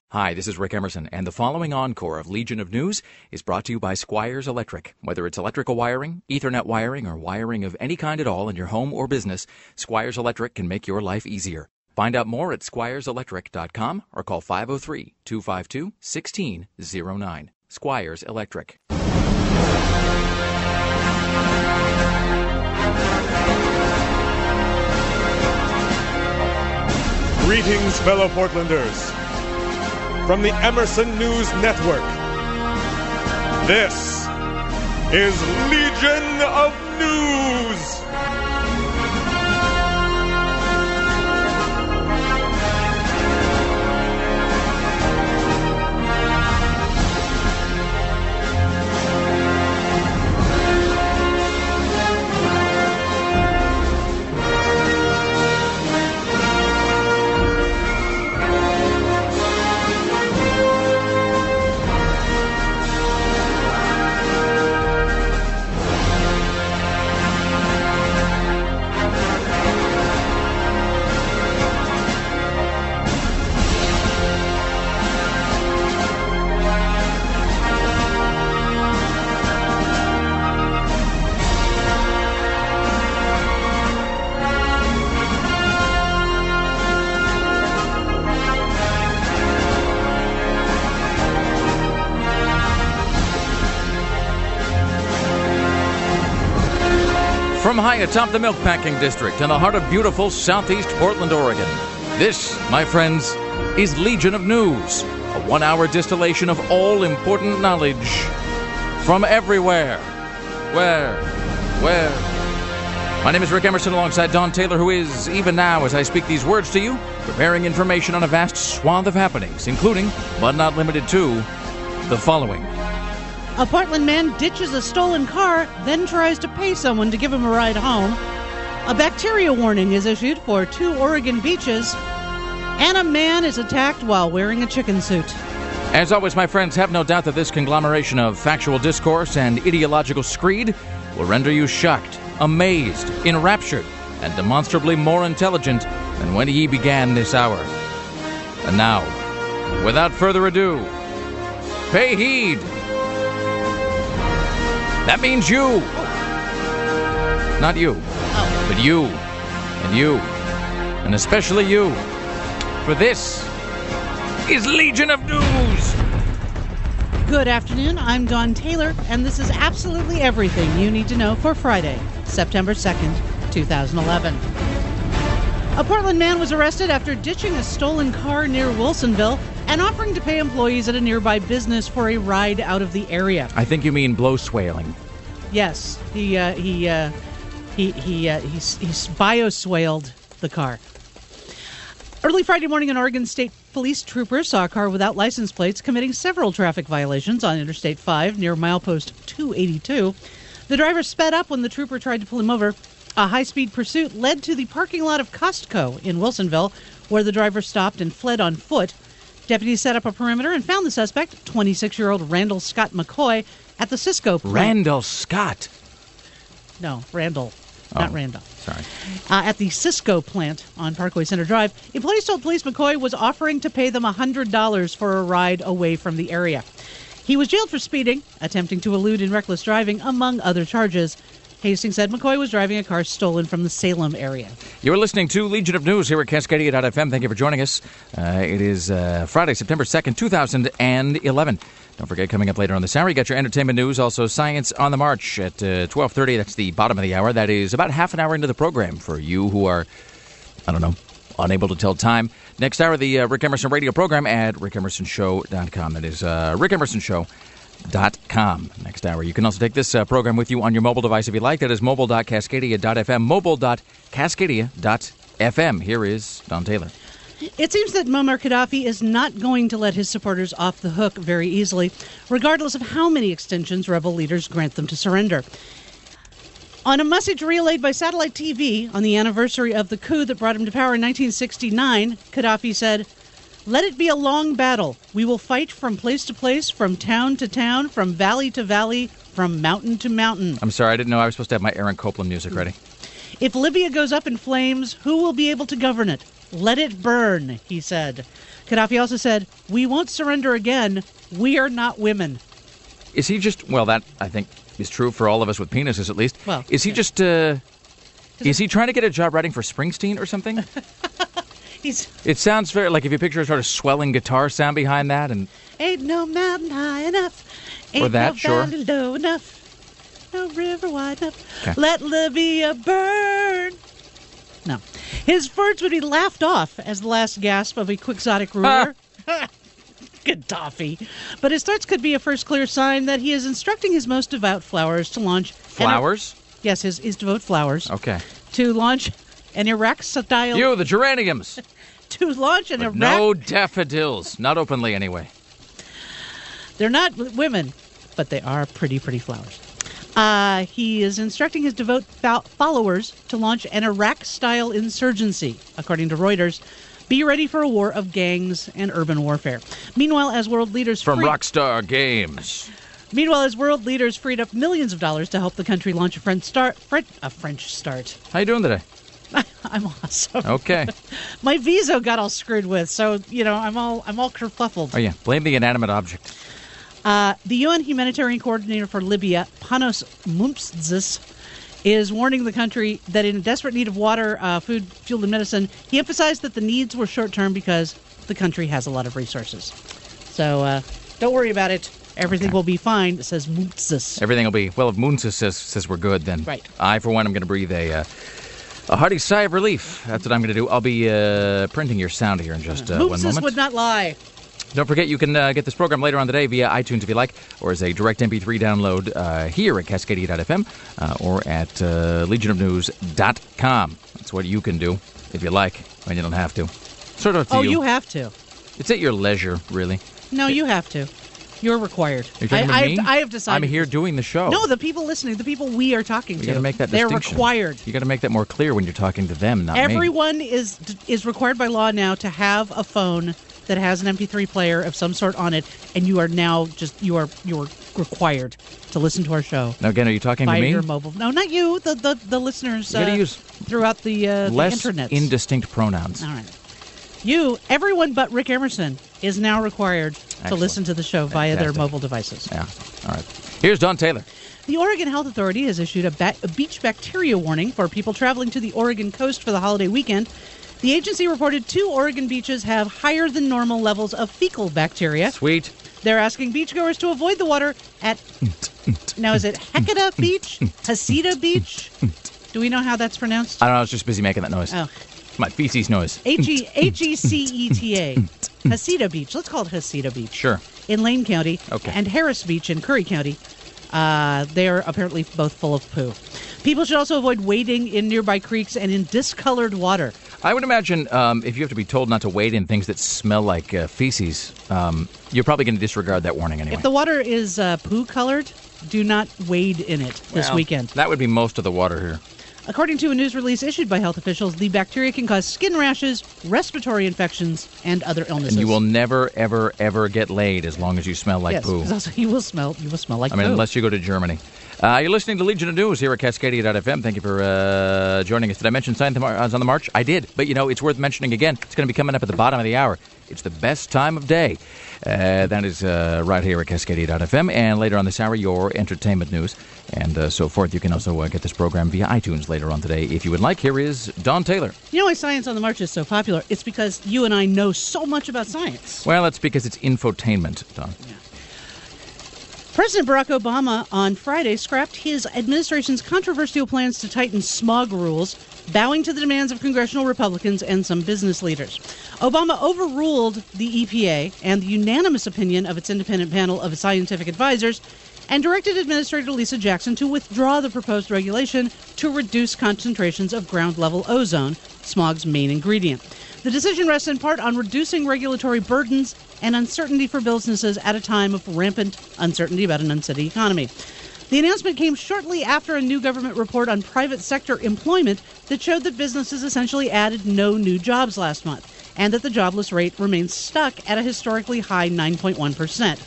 Hi, this is Rick Emerson, and the following encore of Legion of News is brought to you by Squires Electric. Whether it's electrical wiring, Ethernet wiring, or wiring of any kind at all in your home or business, Squires Electric can make your life easier. Find out more at squireselectric.com or call 503-252-1609. Squires Electric. Greetings, fellow Portlanders. From the Emerson News Network, this is Legion of News. From high atop the Milkpacking District in the heart of beautiful southeast Portland, Oregon, this, my friends, is Legion of News, a one-hour distillation of all important knowledge from everywhere. Where? My name is Rick Emerson alongside Don Taylor, who is, even now as I speak these words to you, preparing information on a vast swath of happenings, including, but not limited to, the following. A Portland man ditches a stolen car, then tries to pay someone to give him a ride home. A bacteria warning is issued for 2 Oregon beaches. And a man is attacked while wearing a chicken suit. As always, my friends, have no doubt that this conglomeration of factual discourse and ideological screed will render you shocked, amazed, enraptured, and demonstrably more intelligent than when ye began this hour. And now, without further ado, pay heed. That means you. Not you, but you, and you, and especially you. For this is Legion of News. Good afternoon, I'm Don Taylor, and this is absolutely everything you need to know for Friday, September 2nd, 2011. A Portland man was arrested after ditching a stolen car near Wilsonville and offering to pay employees at a nearby business for a ride out of the area. I think you mean blow swaling. Yes, he bioswaled the car. Early Friday morning, an Oregon State Police trooper saw a car without license plates committing several traffic violations on Interstate 5 near milepost 282. The driver sped up when the trooper tried to pull him over. A high-speed pursuit led to the parking lot of Costco in Wilsonville, where the driver stopped and fled on foot. Deputies set up a perimeter and found the suspect, 26-year-old Randall Scott McCoy, at the Cisco plant. Randall Scott? No, Randall. Not Randall. Sorry. At the Cisco plant on Parkway Center Drive, employees told police McCoy was offering to pay them $100 for a ride away from the area. He was jailed for speeding, attempting to elude and reckless driving, among other charges. Hastings said McCoy was driving a car stolen from the Salem area. You are listening to Legion of News here at Cascadia.fm. Thank you for joining us. It is Friday, September 2nd, 2011. Don't forget, coming up later on this hour, you got your entertainment news, also Science on the March at 12:30. That's the bottom of the hour. That is about half an hour into the program for you who are, unable to tell time. Next hour, the Rick Emerson radio program at rickemersonshow.com. That is rickemersonshow.com. Next hour. You can also take this program with you on your mobile device if you like. That is mobile.cascadia.fm, mobile.cascadia.fm. Here is Don Taylor. It seems that Muammar Gaddafi is not going to let his supporters off the hook very easily, regardless of how many extensions rebel leaders grant them to surrender. On a message relayed by satellite TV on the anniversary of the coup that brought him to power in 1969, Gaddafi said, "Let it be a long battle. We will fight from place to place, from town to town, from valley to valley, from mountain to mountain." I'm sorry, I didn't know I was supposed to have my Aaron Copland music ready. If Libya goes up in flames, who will be able to govern it? Let it burn, he said. Gaddafi also said, we won't surrender again. We are not women. Is he just, well, that I think is true for all of us with penises at least. Well, is he just, is he trying to get a job writing for Springsteen or something? It sounds very, like if you picture a sort of swelling guitar sound behind that and... Ain't no mountain high enough. Ain't or that, no sure. valley low enough. No river wide enough. Okay. Let Libya burn. No. His words would be laughed off as the last gasp of a quixotic ruler. Gaddafi. But his threats could be a first clear sign that he is instructing his most devout flowers to launch... Flowers? Yes, his devout flowers. Okay. To launch an Iraq-style... You, the geraniums! To launch an But Iraq... no daffodils. Not openly, anyway. They're not women, but they are pretty flowers. He is instructing his devout followers to launch an Iraq-style insurgency, according to Reuters. Be ready for a war of gangs and urban warfare. Meanwhile, as world leaders... From Rockstar Games. Meanwhile, as world leaders freed up millions of dollars to help the country launch a French start. How you doing today? I'm awesome. Okay. My visa got all screwed with, so I'm all kerfuffled. Oh yeah, blame the inanimate object. The UN humanitarian coordinator for Libya, Panos Mumtzis, is warning the country that in desperate need of water, food, fuel, and medicine. He emphasized that the needs were short-term because the country has a lot of resources. So don't worry about it. Everything will be fine, says Mumtzis. Everything will be... Well, if Moonsis says we're good, then... Right. I, for one, am going to breathe a hearty sigh of relief. That's what I'm going to do. I'll be printing your sound here in just one moment. Mumtzis would not lie. Don't forget, you can get this program later on today via iTunes if you like, or as a direct MP3 download here at Cascadia.fm or at legionofnews.com. That's what you can do if you like, when you don't have to. Sort of up to you. Oh, you have to. It's at your leisure, really. No, you have to. You're required. Are you talking about me? I have decided. I'm here doing the show. No, the people listening, the people we are talking to. You got to make that They're distinction. required. You got to make that more clear when you're talking to them, not me. Everyone is required by law now to have a phone that has an MP3 player of some sort on it, and you are now you are required to listen to our show. Now again, are you talking by to me? Your mobile. No, not you. The listeners. You got to use throughout the less internet. indistinct pronouns. All right. Everyone but Rick Emerson is now required to listen to the show via their mobile devices. Yeah. All right. Here's Don Taylor. The Oregon Health Authority has issued a beach bacteria warning for people traveling to the Oregon coast for the holiday weekend. The agency reported 2 Oregon beaches have higher than normal levels of fecal bacteria. Sweet. They're asking beachgoers to avoid the water at... Now, is it Hecata Beach? Hasita Beach? Do we know how that's pronounced? I don't know. I was just busy making that noise. Oh. My feces noise. Heceta. Hasita Beach. Let's call it Hasita Beach. Sure. In Lane County. Okay. And Harris Beach in Curry County. They're apparently both full of poo. People should also avoid wading in nearby creeks and in discolored water. I would imagine if you have to be told not to wade in things that smell like feces, you're probably going to disregard that warning anyway. If the water is poo-colored, do not wade in it this weekend. That would be most of the water here. According to a news release issued by health officials, the bacteria can cause skin rashes, respiratory infections, and other illnesses. And you will never, ever, ever get laid as long as you smell like poo. Yes, also you will smell like poo. Unless you go to Germany. You're listening to Legion of News here at Cascadia.fm. Thank you for joining us. Did I mention Science on the March? I did. But, it's worth mentioning again. It's going to be coming up at the bottom of the hour. It's the best time of day. That is right here at Cascadia.fm. And later on this hour, your entertainment news and so forth. You can also get this program via iTunes later on today if you would like. Here is Don Taylor. You know why Science on the March is so popular? It's because you and I know so much about science. Well, that's because it's infotainment, Don. Yeah. President Barack Obama on Friday scrapped his administration's controversial plans to tighten smog rules, bowing to the demands of congressional Republicans and some business leaders. Obama overruled the EPA and the unanimous opinion of its independent panel of scientific advisors and directed Administrator Lisa Jackson to withdraw the proposed regulation to reduce concentrations of ground-level ozone, smog's main ingredient. The decision rests in part on reducing regulatory burdens and uncertainty for businesses at a time of rampant uncertainty about an unsteady economy. The announcement came shortly after a new government report on private sector employment that showed that businesses essentially added no new jobs last month, and that the jobless rate remains stuck at a historically high 9.1%.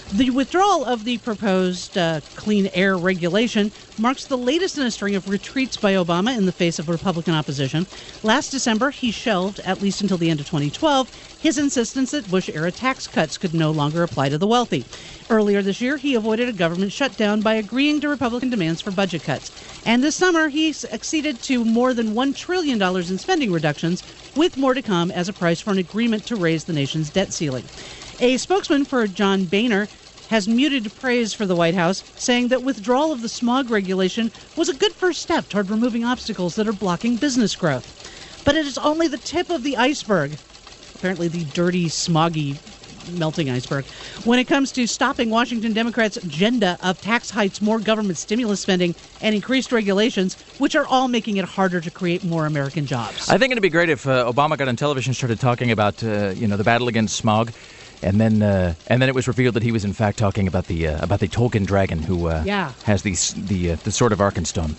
The withdrawal of the proposed clean air regulation marks the latest in a string of retreats by Obama in the face of Republican opposition. Last December, he shelved, at least until the end of 2012, his insistence that Bush-era tax cuts could no longer apply to the wealthy. Earlier this year, he avoided a government shutdown by agreeing to Republican demands for budget cuts. And this summer, he acceded to more than $1 trillion in spending reductions, with more to come as a price for an agreement to raise the nation's debt ceiling. A spokesman for John Boehner has muted praise for the White House, saying that withdrawal of the smog regulation was a good first step toward removing obstacles that are blocking business growth. But it is only the tip of the iceberg, apparently the dirty, smoggy, melting iceberg, when it comes to stopping Washington Democrats' agenda of tax hikes, more government stimulus spending, and increased regulations, which are all making it harder to create more American jobs. I think it'd be great if Obama got on television and started talking about, the battle against smog. And then it was revealed that he was in fact talking about the Tolkien dragon who has the sword of Arkenstone.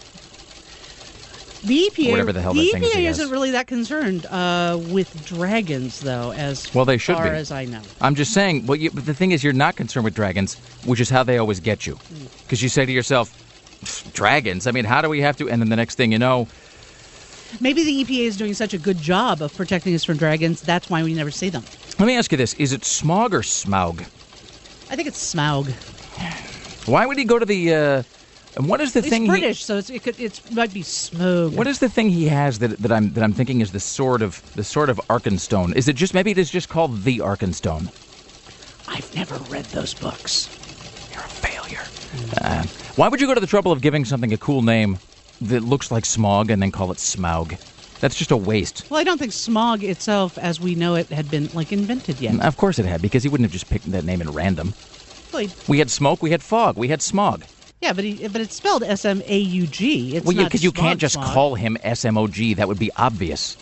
The EPA, whatever the hell that thing is he has. Isn't really that concerned with dragons, though, as they should far be. as I know. I'm just saying. But the thing is, you're not concerned with dragons, which is how they always get you, because you say to yourself, "Dragons? I mean, how do we have to?" And then the next thing you know. Maybe the EPA is doing such a good job of protecting us from dragons, that's why we never see them. Let me ask you this. Is it smog or smaug? I think it's Smaug. Why would he go to the... and what is the thing? It's British, so it might be Smaug. What is the thing he has that I'm thinking is the sword of Arkenstone? Is it just called the Arkenstone? I've never read those books. You're a failure. Why would you go to the trouble of giving something a cool name that looks like smog and then call it Smaug? That's just a waste. Well, I don't think smog itself, as we know it, had been, invented yet. Of course it had, because he wouldn't have just picked that name at random. Well, we had smoke, we had fog, we had smog. Yeah, but it's spelled S-M-A-U-G. It's well, not because you can't just smog. call him S-M-O-G. That would be obvious.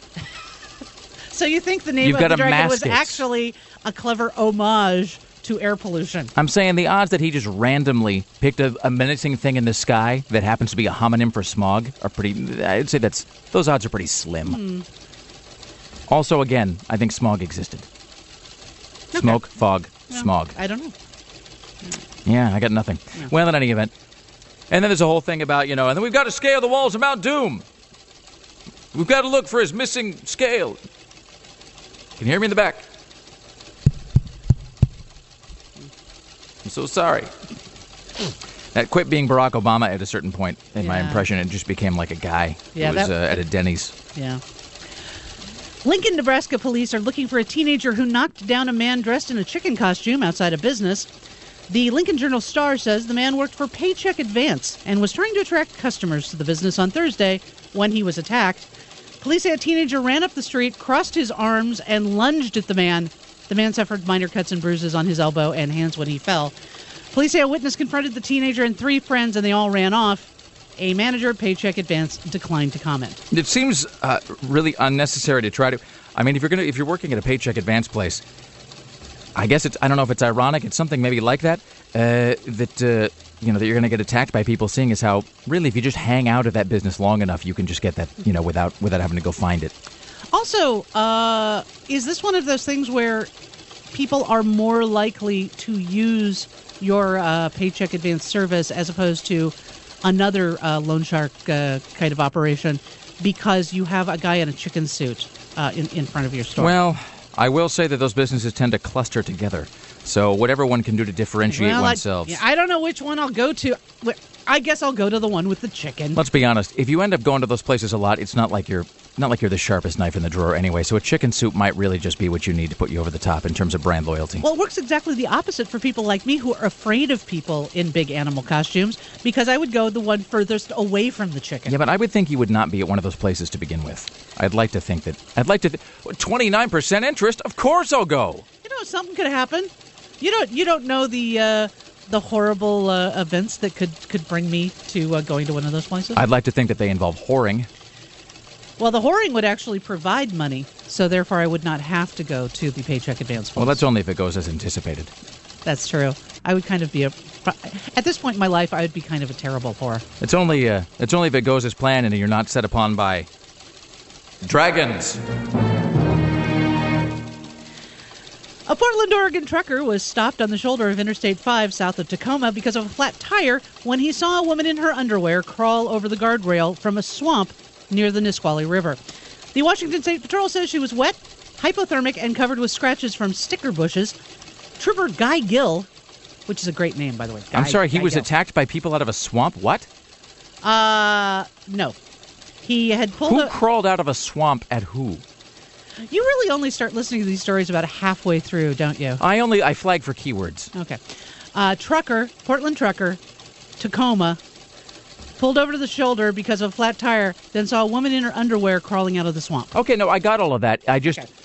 So you think the name You've of got the to dragon mask was it. actually a clever homage to air pollution? I'm saying the odds that he just randomly picked a menacing thing in the sky that happens to be a homonym for smog are pretty... I'd say those odds are pretty slim. Also, again, I think smog existed. Okay. Smoke, fog, No, smog. I don't know. Yeah, I got nothing. No. Well, in any event. And then there's a whole thing about, and then we've got to scale the walls of Mount Doom. We've got to look for his missing scale. Can you hear me in the back? I'm so sorry. That quit being Barack Obama at a certain point in my impression. It just became like a guy who was at a Denny's. Yeah. Lincoln, Nebraska police are looking for a teenager who knocked down a man dressed in a chicken costume outside a business. The Lincoln Journal-Star says the man worked for Paycheck Advance and was trying to attract customers to the business on Thursday when he was attacked. Police say a teenager ran up the street, crossed his arms, and lunged at the man. The man suffered minor cuts and bruises on his elbow and hands when he fell. Police say a witness confronted the teenager and 3 friends, and they all ran off. A manager at Paycheck Advance declined to comment. It seems really unnecessary to try to... I mean, if you're working at a Paycheck Advance place, I guess I don't know if it's ironic. It's something maybe like that, that you're going to get attacked by people, seeing as how, really, if you just hang out at that business long enough, you can just get that, without having to go find it. Also, is this one of those things where people are more likely to use your Paycheck Advance service as opposed to another loan shark kind of operation because you have a guy in a chicken suit in front of your store? Well, I will say that those businesses tend to cluster together. So whatever one can do to differentiate oneself. I don't know which one I'll go to. I guess I'll go to the one with the chicken. Let's be honest. If you end up going to those places a lot, it's not like you're the sharpest knife in the drawer anyway. So a chicken soup might really just be what you need to put you over the top in terms of brand loyalty. Well, it works exactly the opposite for people like me who are afraid of people in big animal costumes, because I would go the one furthest away from the chicken. Yeah, but I would think you would not be at one of those places to begin with. I'd like to think 29% interest. Of course I'll go. Something could happen. You don't know the horrible events that could bring me to going to one of those places. I'd like to think that they involve whoring. Well, the whoring would actually provide money, so therefore I would not have to go to the Paycheck Advance place. Well, that's only if it goes as anticipated. That's true. I would kind of be at this point in my life, I would be kind of a terrible whore. It's only if it goes as planned and you're not set upon by dragons. A Portland, Oregon trucker was stopped on the shoulder of Interstate 5 south of Tacoma because of a flat tire when he saw a woman in her underwear crawl over the guardrail from a swamp near the Nisqually River. The Washington State Patrol says she was wet, hypothermic, and covered with scratches from sticker bushes. Trooper Guy Gill, which is a great name, by the way. I'm sorry, he Guy was Gill. attacked by people out of a swamp? What? No. He had pulled Who crawled out of a swamp at who? You really only start listening to these stories about halfway through, don't you? I flag for keywords. Okay. Portland trucker, Tacoma, pulled over to the shoulder because of a flat tire, then saw a woman in her underwear crawling out of the swamp. Okay, no, I got all of that. I just... Okay.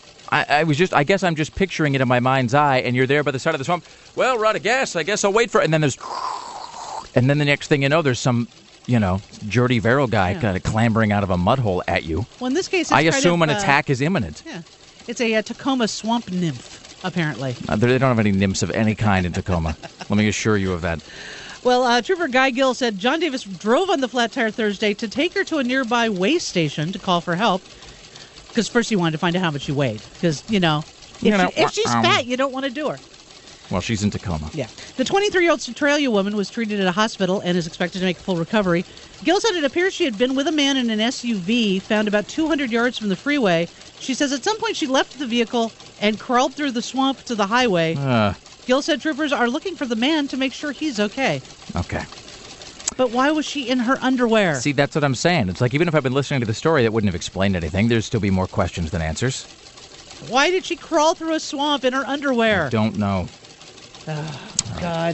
I guess I'm just picturing it in my mind's eye, and you're there by the side of the swamp. Well, we're out of gas. I guess I'll wait for it. And then and then the next thing you know, there's some, Jordy Verrill guy kind of clambering out of a mud hole at you. Well, in this case, it's I kind assume of, an attack is imminent. Yeah. It's a Tacoma swamp nymph, apparently. They don't have any nymphs of any kind in Tacoma. Let me assure you of that. Well, Trooper Guy Gill said John Davis drove on the flat tire Thursday to take her to a nearby weigh station to call for help. Because first he wanted to find out how much she weighed. Because, if she's fat, you don't want to do her. Well, she's in Tacoma. Yeah. The 23-year-old Centralia woman was treated at a hospital and is expected to make a full recovery. Gill said it appears she had been with a man in an SUV found about 200 yards from the freeway. She says at some point she left the vehicle and crawled through the swamp to the highway. Gill said troopers are looking for the man to make sure he's okay. Okay. But why was she in her underwear? See, that's what I'm saying. It's like even if I've been listening to the story, that wouldn't have explained anything. There'd still be more questions than answers. Why did she crawl through a swamp in her underwear? I don't know. Oh, God.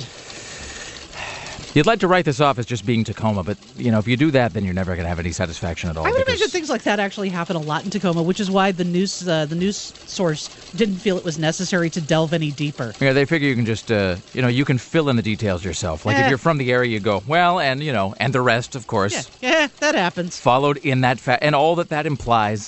You'd like to write this off as just being Tacoma, but, if you do that, then you're never going to have any satisfaction at all. I would imagine things like that actually happen a lot in Tacoma, which is why the news source didn't feel it was necessary to delve any deeper. Yeah, they figure you can just, you can fill in the details yourself. Like if you're from the area, you go, well, and, and the rest, of course. Yeah, that happens. Followed in that and all that implies.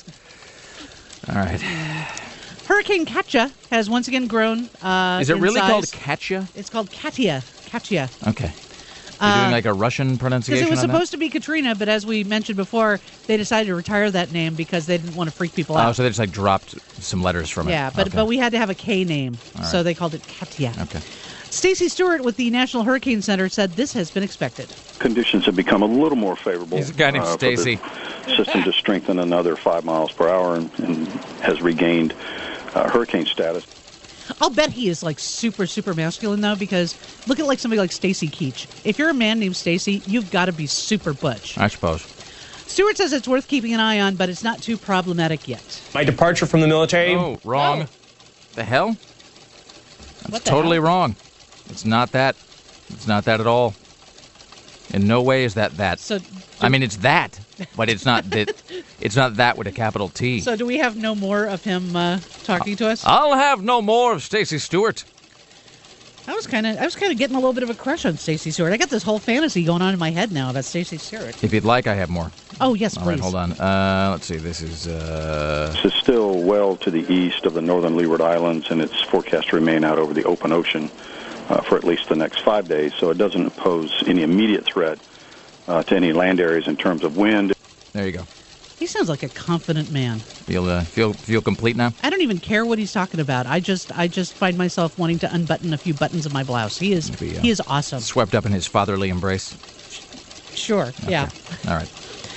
All right. Hurricane Katya has once again grown Is it really size. called Katya? It's called Katya. Okay. You're doing like a Russian pronunciation Because it was on supposed to be Katrina, but as we mentioned before, they decided to retire that name because they didn't want to freak people out. Oh, so they just like dropped some letters from it. Yeah, but we had to have a K name, so they called it Katya. Okay. Stacey Stewart with the National Hurricane Center said this has been expected. Conditions have become a little more favorable. He's a guy named Stacey. For the system to strengthen another 5 miles per hour and has regained hurricane status. I'll bet he is like super, super masculine though, because look at like somebody like Stacy Keach. If you're a man named Stacy, you've got to be super butch. I suppose. Stewart says it's worth keeping an eye on, but it's not too problematic yet. My departure from the military. Oh, wrong. Oh. The hell? That's What the totally hell? wrong. It's not that. It's not that at all. In no way is that. So, I mean, it's that, but it's not that. It's not that with a capital T. so do we have no more of him talking to us? I'll have no more of Stacey Stewart. I was kind of getting a little bit of a crush on Stacey Stewart. I got this whole fantasy going on in my head now about Stacey Stewart. If you'd like, I have more. Oh yes, please. All right, hold on. Let's see. This is. This is still well to the east of the northern Leeward Islands, and it's forecast to remain out over the open ocean for at least the next 5 days. So it doesn't pose any immediate threat to any land areas in terms of wind. There you go. He sounds like a confident man. Feel complete now? I don't even care what he's talking about. I just find myself wanting to unbutton a few buttons of my blouse. He is awesome. Swept up in his fatherly embrace. Sure. Yeah. All right.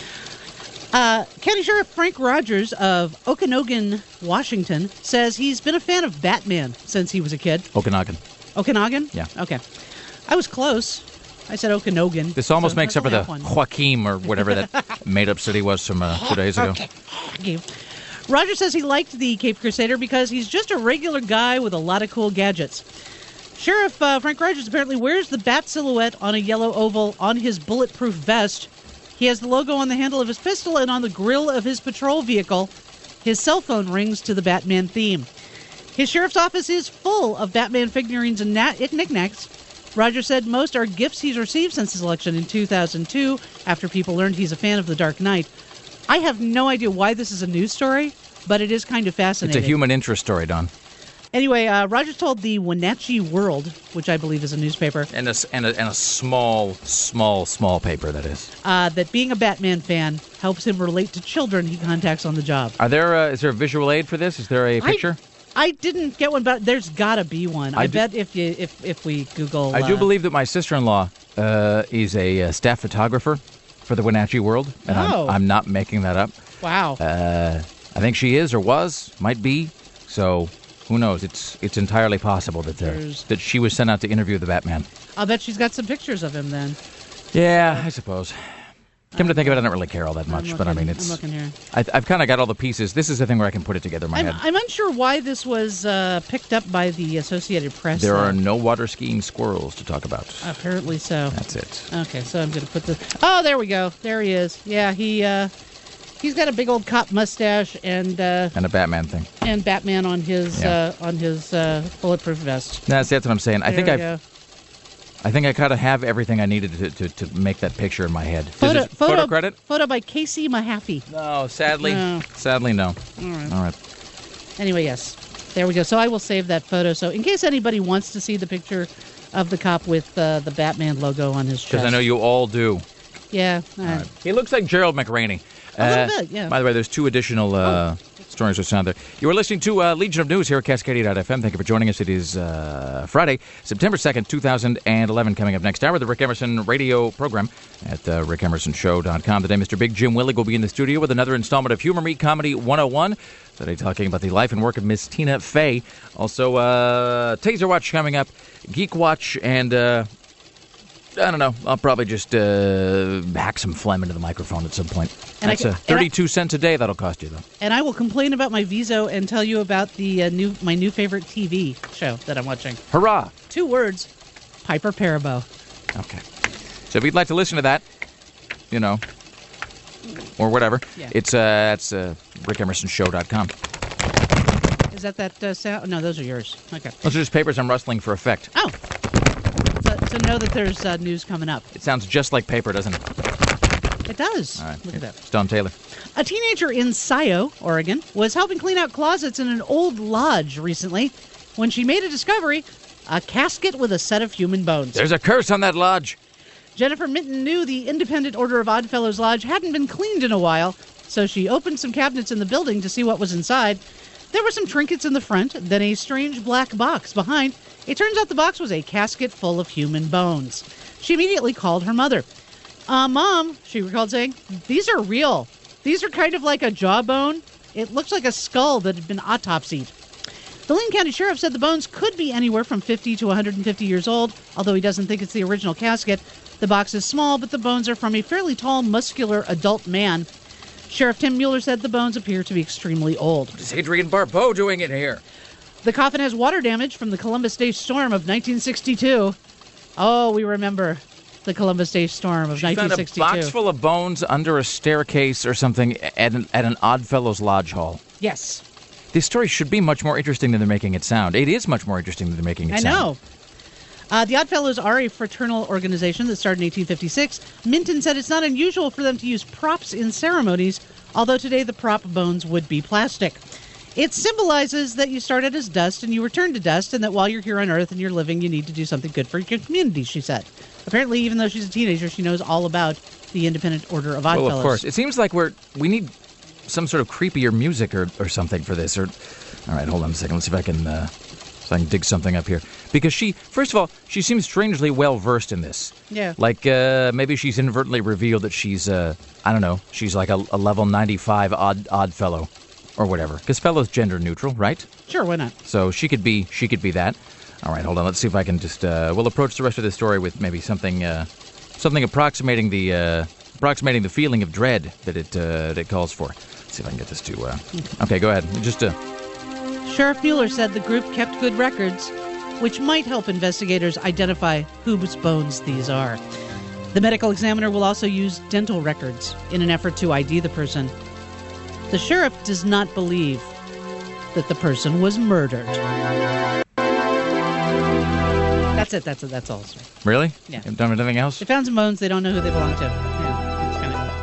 County Sheriff Frank Rogers of Okanogan, Washington, says he's been a fan of Batman since he was a kid. Okanagan. Okanagan? Yeah. Okay. I was close. I said Okanogan. This almost makes up for the one. Joaquin or whatever that made-up city was from 2 days ago. Okay. Roger says he liked the Cape Crusader because he's just a regular guy with a lot of cool gadgets. Sheriff Frank Rogers apparently wears the bat silhouette on a yellow oval on his bulletproof vest. He has the logo on the handle of his pistol and on the grill of his patrol vehicle. His cell phone rings to the Batman theme. His sheriff's office is full of Batman figurines and knickknacks. Roger said most are gifts he's received since his election in 2002 after people learned he's a fan of The Dark Knight. I have no idea why this is a news story, but it is kind of fascinating. It's a human interest story, Don. Anyway, Rogers told the Wenatchee World, which I believe is a newspaper, And a small paper, that is. that being a Batman fan helps him relate to children he contacts on the job. Is there a visual aid for this? Is there a picture? I didn't get one, but there's got to be one. I bet if we Google... I do believe that my sister-in-law is a staff photographer for the Wenatchee World, and I'm not making that up. Wow. I think she is or might be, so who knows? It's entirely possible that she was sent out to interview the Batman. I'll bet she's got some pictures of him then. Yeah, I suppose. Come to think of it, I don't really care all that much, but I mean, I'm looking here. I've kind of got all the pieces. This is the thing where I can put it together in my head. I'm unsure why this was picked up by the Associated Press. There are no water skiing squirrels to talk about. Apparently so. That's it. Okay, so I'm going to put this... Oh, there we go. There he is. Yeah, he's got a big old cop mustache and a Batman thing. And Batman on his bulletproof vest. That's what I'm saying. I think I kind of have everything I needed to make that picture in my head. Photo credit? Photo by Casey Mahaffey. No, sadly. No. Sadly, no. All right. Anyway, yes. There we go. So I will save that photo. So in case anybody wants to see the picture of the cop with the Batman logo on his chest. Because I know you all do. Yeah. Right. He looks like Gerald McRaney. A little bit, yeah. By the way, there's 2 additional stories just on there. You are listening to Legion of News here at Cascadia.fm. Thank you for joining us. It is Friday, September 2nd, 2011. Coming up next hour, the Rick Emerson radio program at rickemersonshow.com. Today, Mr. Big Jim Willig will be in the studio with another installment of Humor Me Comedy 101. Today, talking about the life and work of Miss Tina Fey. Also, Taser Watch coming up, Geek Watch, and... I don't know. I'll probably just hack some phlegm into the microphone at some point. And that's 32 cents a day that'll cost you, though. And I will complain about my Viso and tell you about the my new favorite TV show that I'm watching. Hurrah! 2 words, Piper Perabo. Okay. So if you'd like to listen to that, or whatever, it's rickemersonshow.com. Is that sound? No, those are yours. Okay. Those are just papers I'm rustling for effect. Oh. So know that there's news coming up. It sounds just like paper, doesn't it? It does. All right. Look at that. It's Don Taylor. A teenager in Scio, Oregon, was helping clean out closets in an old lodge recently when she made a discovery, a casket with a set of human bones. There's a curse on that lodge. Jennifer Minton knew the Independent Order of Oddfellows Lodge hadn't been cleaned in a while, so she opened some cabinets in the building to see what was inside. There were some trinkets in the front, then a strange black box behind. It turns out the box was a casket full of human bones. She immediately called her mother. Mom, she recalled saying, these are real. These are kind of like a jawbone. It looks like a skull that had been autopsied. The Lane County Sheriff said the bones could be anywhere from 50 to 150 years old, although he doesn't think it's the original casket. The box is small, but the bones are from a fairly tall, muscular adult man. Sheriff Tim Mueller said the bones appear to be extremely old. What is Adrienne Barbeau doing in here? The coffin has water damage from the Columbus Day storm of 1962. Oh, we remember the Columbus Day storm of 1962. Found a box full of bones under a staircase or something at an Oddfellows Lodge Hall. Yes. This story should be much more interesting than they're making it sound. It is much more interesting than they're making it sound. I know. The Oddfellows are a fraternal organization that started in 1856. Minton said it's not unusual for them to use props in ceremonies, although today the prop bones would be plastic. It symbolizes that you started as dust and you return to dust, and that while you're here on Earth and you're living, you need to do something good for your community, she said. Apparently, even though she's a teenager, she knows all about the Independent Order of Oddfellows. Well, of course. It seems like we need some sort of creepier music or something for this. All right, hold on a second. Let's see if I can dig something up here. Because first of all, she seems strangely well-versed in this. Yeah. Like, maybe she's inadvertently revealed that she's, I don't know, she's like a level 95 odd fellow. Or whatever, because fellow's gender neutral, right? Sure, why not? So she could be that. All right, hold on. Let's see if I can just. We'll approach the rest of the story with maybe something approximating the feeling of dread that it calls for. Let's see if I can get this to. Okay, go ahead. Just. Sheriff Mueller said the group kept good records, which might help investigators identify whose bones these are. The medical examiner will also use dental records in an effort to ID the person. The sheriff does not believe that the person was murdered. That's it. That's all. Sir. Really? Yeah. You haven't done anything else? They found some bones. They don't know who they belong to. Yeah,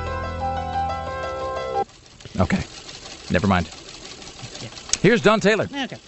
it's kind of... Okay. Never mind. Yeah. Here's Don Taylor. Okay.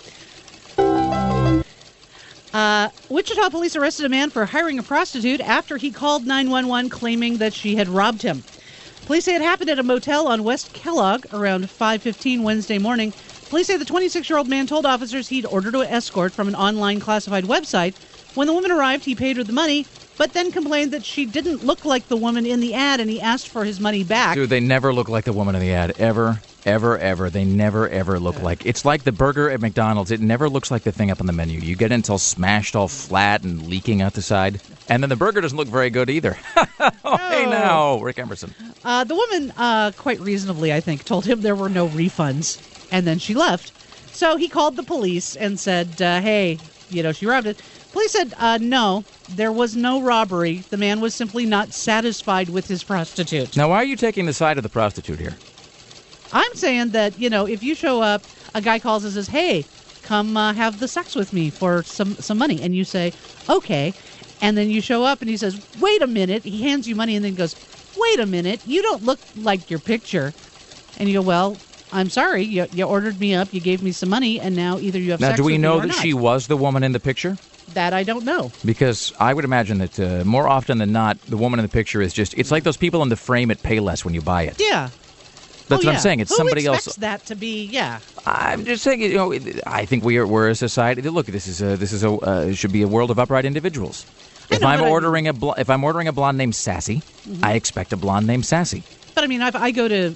Wichita police arrested a man for hiring a prostitute after he called 911 claiming that she had robbed him. Police say it happened at a motel on West Kellogg around 5:15 Wednesday morning. Police say the 26-year-old man told officers he'd ordered an escort from an online classified website. When the woman arrived, he paid her the money, but then complained that she didn't look like the woman in the ad, and he asked for his money back. Dude, they never look like the woman in the ad. Ever. They never, ever look like. It's like the burger at McDonald's. It never looks like the thing up on the menu. You get it until smashed all flat and leaking out the side. And then the burger doesn't look very good either. Hey now, Rick Emerson. The woman, quite reasonably, I think, told him there were no refunds, and then she left. So he called the police and said, hey, she robbed it. Police said, no, there was no robbery. The man was simply not satisfied with his prostitute. Now, why are you taking the side of the prostitute here? I'm saying that, if you show up, a guy calls and says, hey, come have the sex with me for some money. And you say, okay. And then you show up and he says, wait a minute. He hands you money and then goes, wait a minute. You don't look like your picture. And you go, well, I'm sorry. You ordered me up. You gave me some money. And now either you have sex with me or not. Now, do we know that she was the woman in the picture? That I don't know. Because I would imagine that more often than not, the woman in the picture is just, it's like those people in the frame at Payless when you buy it. Yeah. That's what I'm saying. It's somebody else. Who expects that to be? Yeah. I'm just saying. I think we're a society. Look, this should be a world of upright individuals. If I'm ordering a blonde named Sassy, I expect a blonde named Sassy. But I mean, if I go to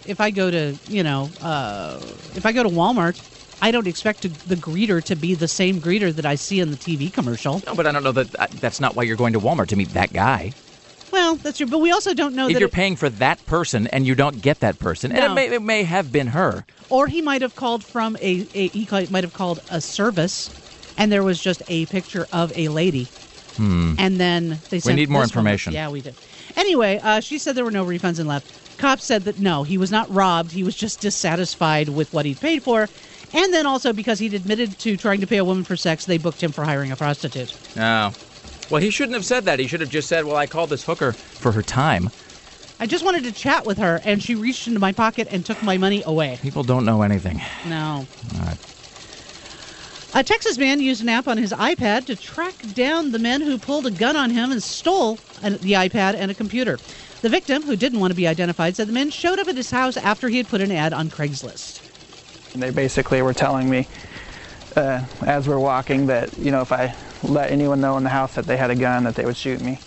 Walmart, I don't expect the greeter to be the same greeter that I see in the TV commercial. No, but I don't know that's not why you're going to Walmart, to meet that guy. Well, that's true, but we also don't know if that you're paying for that person and you don't get that person, and it may have been her, or he might have called from he might have called a service, and there was just a picture of a lady, and then they said we need more information. Yeah, we did. Anyway, she said there were no refunds and left. Cops said that no, he was not robbed. He was just dissatisfied with what he'd paid for, and then also because he'd admitted to trying to pay a woman for sex, they booked him for hiring a prostitute. Oh. Well, he shouldn't have said that. He should have just said, well, I called this hooker for her time. I just wanted to chat with her, and she reached into my pocket and took my money away. People don't know anything. No. All right. A Texas man used an app on his iPad to track down the men who pulled a gun on him and stole the iPad and a computer. The victim, who didn't want to be identified, said the men showed up at his house after he had put an ad on Craigslist. They basically were telling me, as we're walking, that, if I let anyone know in the house that they had a gun, that they would shoot me.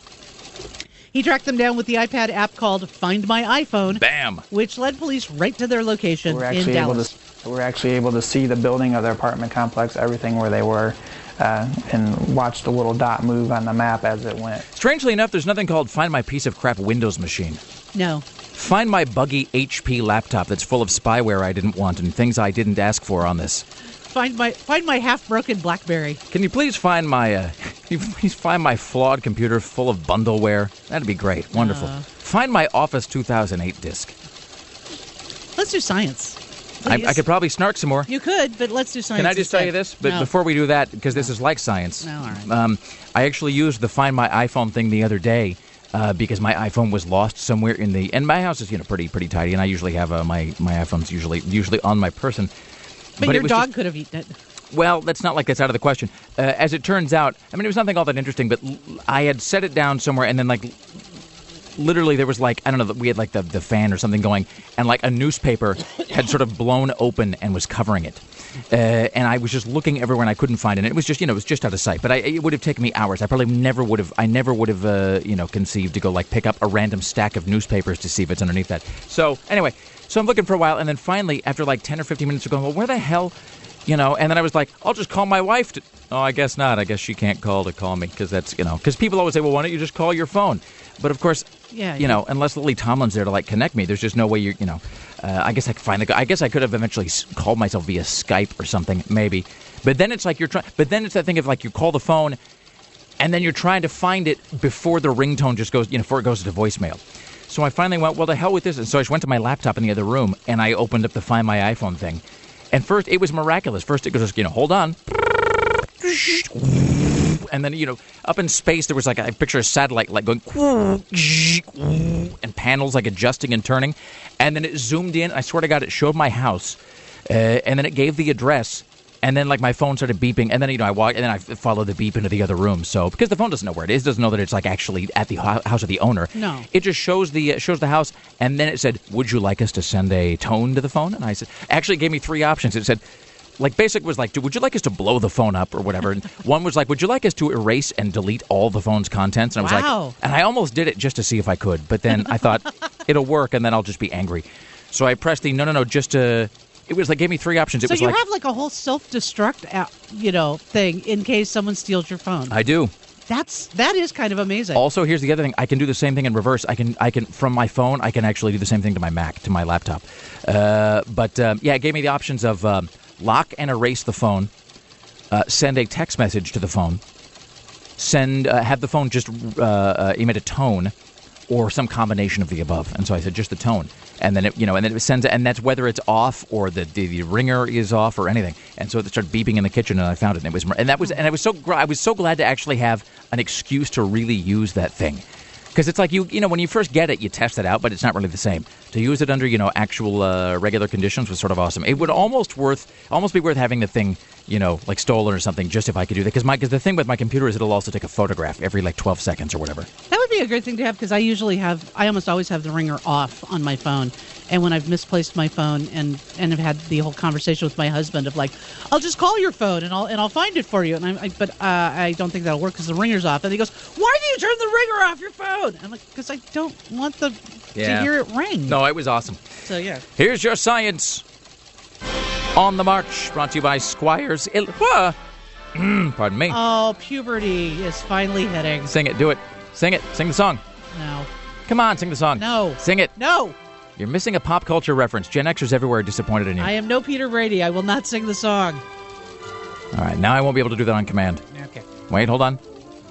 He tracked them down with the iPad app called Find My iPhone. Bam! Which led police right to their location in Dallas. We're actually able to see the building of their apartment complex, everything where they were, and watch the little dot move on the map as it went. Strangely enough, there's nothing called Find My Piece of Crap Windows Machine. No. Find my buggy HP laptop that's full of spyware I didn't want and things I didn't ask for on this. Find my half-broken BlackBerry. Can you please find my flawed computer full of bundleware? That'd be great. Wonderful. Find my Office 2008 disc. Let's do science. I could probably snark some more. You could, but let's do science. Can I just tell you this? But before we do that, because this is like science, all right. I actually used the Find My iPhone thing the other day because my iPhone was lost somewhere and my house is pretty tidy, and I usually have my iPhone's usually on my person. But your dog could have eaten it. Well, that's not like that's out of the question. As it turns out, I mean, it was nothing all that interesting, but I had set it down somewhere, and then, literally there was, I don't know, we had, the fan or something going, and, a newspaper had sort of blown open and was covering it. And I was just looking everywhere, and I couldn't find it. And it was just, it was just out of sight. But it would have taken me hours. I probably never would have, conceived to go, pick up a random stack of newspapers to see if it's underneath that. So, anyway, I'm looking for a while, and then finally, after 10 or 15 minutes of going, well, where the hell, and then I was like, I'll just call my wife to... Oh, I guess not. I guess she can't call me, because that's, because people always say, well, why don't you just call your phone? But, of course, unless Lily Tomlin's there to, connect me, there's just no way I guess I could find the guy. I guess I could have eventually called myself via Skype or something, maybe. But then it's you're trying... But then it's that thing of, you call the phone, and then you're trying to find it before the ringtone just goes, before it goes to voicemail. So I finally went, well, the hell with this. And so I just went to my laptop in the other room, and I opened up the Find My iPhone thing. And first, it was miraculous. First, it goes, hold on. And then, up in space, there was a picture of satellite going, and panels adjusting and turning. And then it zoomed in. I swear to God, it showed my house. And then it gave the address. And then, my phone started beeping. And then, I walked, and then I followed the beep into the other room. So, because the phone doesn't know where it is, doesn't know that it's, actually at the house of the owner. No. It just shows the house. And then it said, would you like us to send a tone to the phone? And I said, actually, it gave me three options. It said, Like, basic was like, would you like us to blow the phone up or whatever? And one was like, would you like us to erase and delete all the phone's contents? And I was Wow. like, and I almost did it just to see if I could. But then I thought, it'll work, and then I'll just be angry. So I pressed the no, just to... It was like, gave me 3 options. It So was you like, have like a whole self-destruct, thing in case someone steals your phone. I do. That is kind of amazing. Also, here's the other thing. I can do the same thing in reverse. I can from my phone, I can actually do the same thing to my Mac, to my laptop. It gave me the options of lock and erase the phone, send a text message to the phone, have the phone just emit a tone, or some combination of the above. And so I said just the tone, and then it sends, and that's whether it's off or the ringer is off or anything. And so it started beeping in the kitchen, and I found it, and I was so glad to actually have an excuse to really use that thing. Because it's like, when you first get it, you test it out, but it's not really the same. To use it under, actual regular conditions was sort of awesome. It would almost be worth having the thing, like stolen or something, just if I could do that. Because the thing with my computer is it'll also take a photograph every, 12 seconds or whatever. That would be a great thing to have, because I almost always have the ringer off on my phone. And when I've misplaced my phone and have had the whole conversation with my husband of like, I'll just call your phone and I'll find it for you. But I don't think that'll work because the ringer's off. And he goes, why do you turn the ringer off your phone? I'm like, because I don't want to hear it ring. No, it was awesome. So yeah. Here's your science on the march, brought to you by Squires. Pardon me. Oh, puberty is finally hitting. Sing it. Do it. Sing it. Sing the song. No. Come on, sing the song. No. Sing it. No. You're missing a pop culture reference. Gen Xers everywhere are disappointed in you. I am no Peter Brady. I will not sing the song. All right, now I won't be able to do that on command. Okay. Wait, hold on.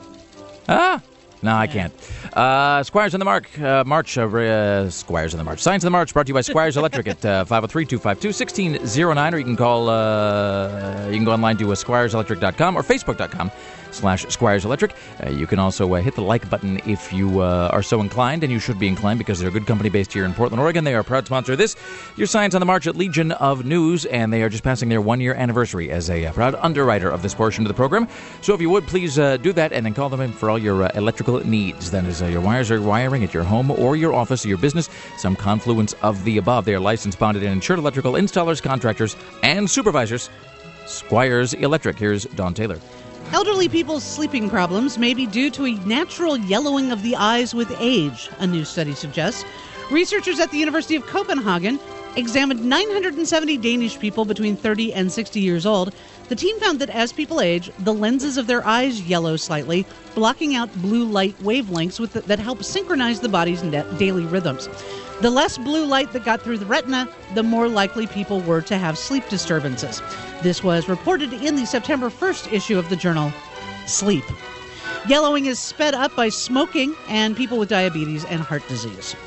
No, I can't. Squires on the March. Squires on the March. Science on the March brought to you by Squires Electric at 503-252-1609, or you can call. You can go online to squireselectric.com or facebook.com/Squires Electric. You can also hit the like button if you are so inclined, and you should be inclined because they're a good company based here in Portland, Oregon. They are a proud sponsor of this, your Science on the March at Legion of News, and they are just passing their 1-year anniversary as a proud underwriter of this portion of the program. So if you would, please do that, and then call them in for all your electrical needs. That is your wires or wiring at your home or your office or your business, some confluence of the above. They are licensed, bonded, and insured electrical installers, contractors, and supervisors. Squires Electric. Here's Dawn Taylor. Elderly people's sleeping problems may be due to a natural yellowing of the eyes with age, a new study suggests. Researchers at the University of Copenhagen examined 970 Danish people between 30 and 60 years old. The team found that as people age, the lenses of their eyes yellow slightly, blocking out blue light wavelengths that help synchronize the body's daily rhythms. The less blue light that got through the retina, the more likely people were to have sleep disturbances. This was reported in the September 1st issue of the journal Sleep. Yellowing is sped up by smoking and people with diabetes and heart disease.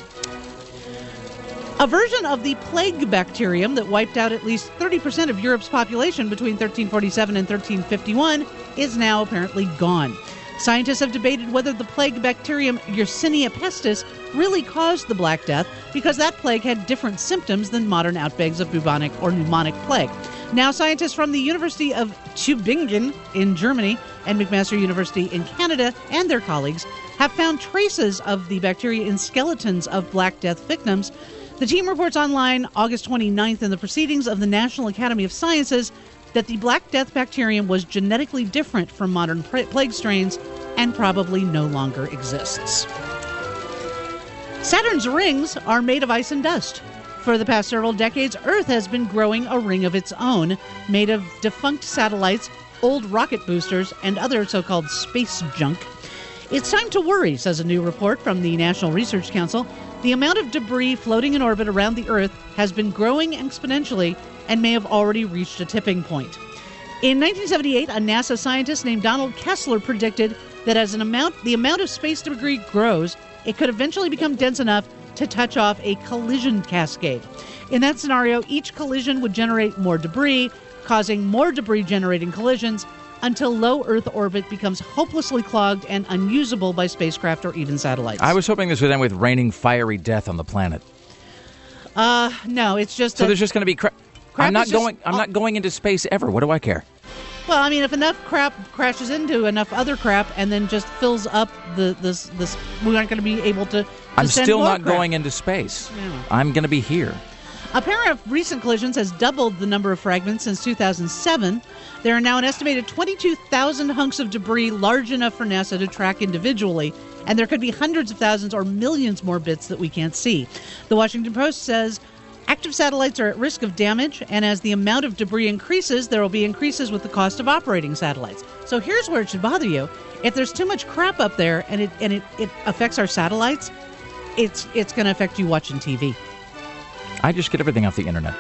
A version of the plague bacterium that wiped out at least 30% of Europe's population between 1347 and 1351 is now apparently gone. Scientists have debated whether the plague bacterium Yersinia pestis really caused the Black Death because that plague had different symptoms than modern outbreaks of bubonic or pneumonic plague. Now, scientists from the University of Tübingen in Germany and McMaster University in Canada and their colleagues have found traces of the bacteria in skeletons of Black Death victims. The team reports online August 29th in the Proceedings of the National Academy of Sciences that the Black Death bacterium was genetically different from modern plague strains and probably no longer exists. Saturn's rings are made of ice and dust. For the past several decades, Earth has been growing a ring of its own, made of defunct satellites, old rocket boosters, and other so-called space junk. It's time to worry, says a new report from the National Research Council. The amount of debris floating in orbit around the Earth has been growing exponentially and may have already reached a tipping point. In 1978, a NASA scientist named Donald Kessler predicted that as the amount of space debris grows, it could eventually become dense enough to touch off a collision cascade. In that scenario, each collision would generate more debris, causing more debris-generating collisions until low Earth orbit becomes hopelessly clogged and unusable by spacecraft or even satellites. I was hoping this would end with raining fiery death on the planet. No, it's just so there's just going to be crap. I'm not is just- not going into space ever. What do I care? Well, I mean, if enough crap crashes into enough other crap and then just fills up this, we aren't going to be able to. I'm send still more not crap. going into space. Yeah. I'm going to be here. A pair of recent collisions has doubled the number of fragments since 2007. There are now an estimated 22,000 hunks of debris large enough for NASA to track individually, and there could be hundreds of thousands or millions more bits that we can't see. The Washington Post says active satellites are at risk of damage, and as the amount of debris increases, there will be increases with the cost of operating satellites. So here's where it should bother you. If there's too much crap up there and it affects our satellites, it's going to affect you watching TV. I just get everything off the internet.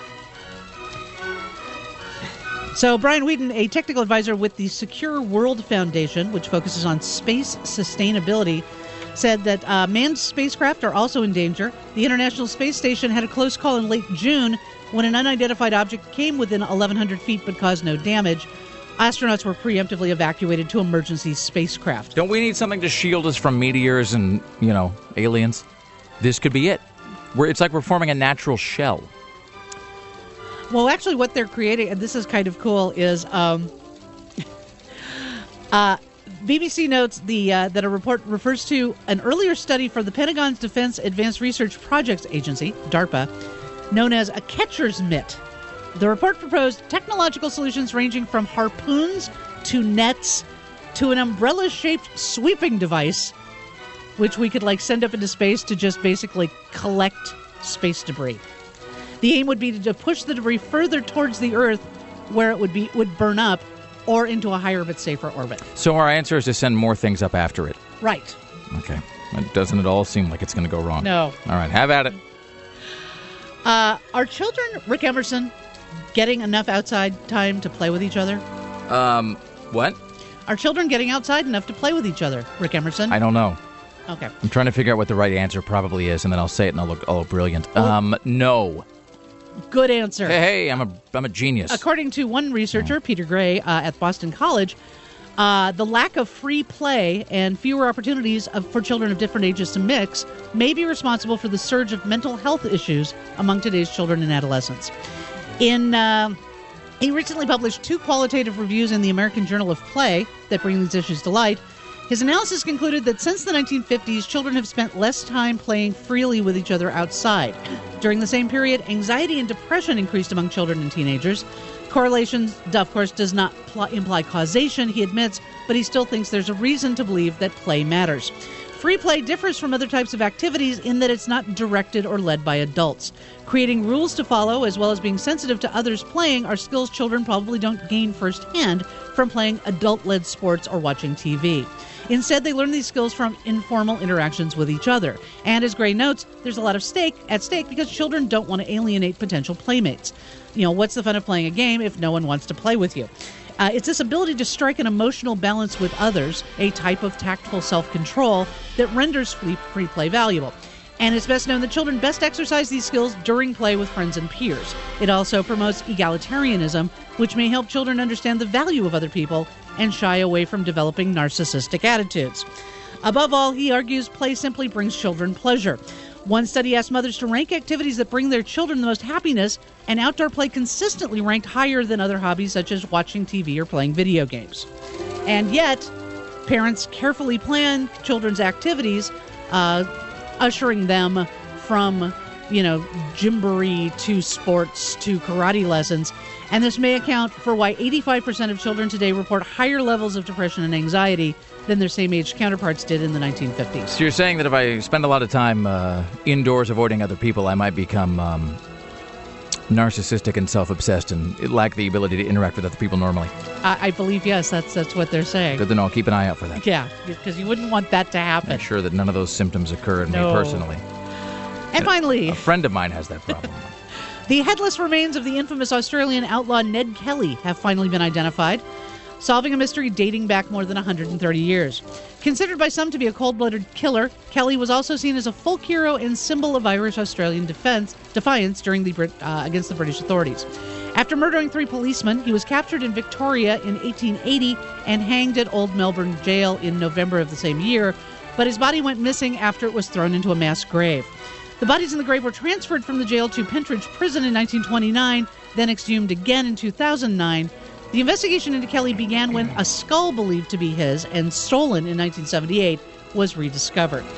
So Brian Wheaton, a technical advisor with the Secure World Foundation, which focuses on space sustainability, said that manned spacecraft are also in danger. The International Space Station had a close call in late June when an unidentified object came within 1,100 feet but caused no damage. Astronauts were preemptively evacuated to emergency spacecraft. Don't we need something to shield us from meteors and, aliens? This could be it. It's like we're forming a natural shell. Well, actually, what they're creating, and this is kind of cool, is BBC notes that a report refers to an earlier study for the Pentagon's Defense Advanced Research Projects Agency, DARPA, known as a catcher's mitt. The report proposed technological solutions ranging from harpoons to nets to an umbrella-shaped sweeping device, which we could send up into space to just basically collect space debris. The aim would be to push the debris further towards the Earth, where it would burn up, or into a higher but safer orbit. So our answer is to send more things up after it. Right. Okay. Doesn't it all seem like it's going to go wrong? No. All right, have at it. Are children, Rick Emerson, getting enough outside time to play with each other? What? Are children getting outside enough to play with each other, Rick Emerson? I don't know. Okay. I'm trying to figure out what the right answer probably is, and then I'll say it and I'll look brilliant. No. Good answer. Hey, I'm a genius. According to one researcher, Peter Gray, at Boston College, the lack of free play and fewer opportunities for children of different ages to mix may be responsible for the surge of mental health issues among today's children and adolescents. He recently published 2 qualitative reviews in the American Journal of Play that bring these issues to light. His analysis concluded that since the 1950s, children have spent less time playing freely with each other outside. During the same period, anxiety and depression increased among children and teenagers. Correlation, of course, does not imply causation, he admits, but he still thinks there's a reason to believe that play matters. Free play differs from other types of activities in that it's not directed or led by adults. Creating rules to follow, as well as being sensitive to others playing, are skills children probably don't gain firsthand from playing adult-led sports or watching TV. Instead, they learn these skills from informal interactions with each other. And as Gray notes, there's a lot of at stake because children don't want to alienate potential playmates. What's the fun of playing a game if no one wants to play with you? It's this ability to strike an emotional balance with others, a type of tactful self-control that renders free play valuable. And it's best known that children best exercise these skills during play with friends and peers. It also promotes egalitarianism, which may help children understand the value of other people and shy away from developing narcissistic attitudes. Above all, he argues, play simply brings children pleasure. One study asked mothers to rank activities that bring their children the most happiness, and outdoor play consistently ranked higher than other hobbies such as watching TV or playing video games. And yet, parents carefully plan children's activities, ushering them from, gymboree to sports to karate lessons. And this may account for why 85% of children today report higher levels of depression and anxiety than their same-age counterparts did in the 1950s. So you're saying that if I spend a lot of time indoors avoiding other people, I might become narcissistic and self-obsessed and lack the ability to interact with other people normally? I believe, yes, that's what they're saying. Good to know. Keep an eye out for that. Yeah, because you wouldn't want that to happen. Make sure that none of those symptoms occur in me personally. And finally, a friend of mine has that problem. The headless remains of the infamous Australian outlaw Ned Kelly have finally been identified, solving a mystery dating back more than 130 years. Considered by some to be a cold-blooded killer, Kelly was also seen as a folk hero and symbol of Irish Australian defiance during against the British authorities. After murdering 3 policemen, he was captured in Victoria in 1880 and hanged at Old Melbourne Jail in November of the same year, but his body went missing after it was thrown into a mass grave. The bodies in the grave were transferred from the jail to Pentridge Prison in 1929, then exhumed again in 2009. The investigation into Kelly began when a skull believed to be his and stolen in 1978 was rediscovered.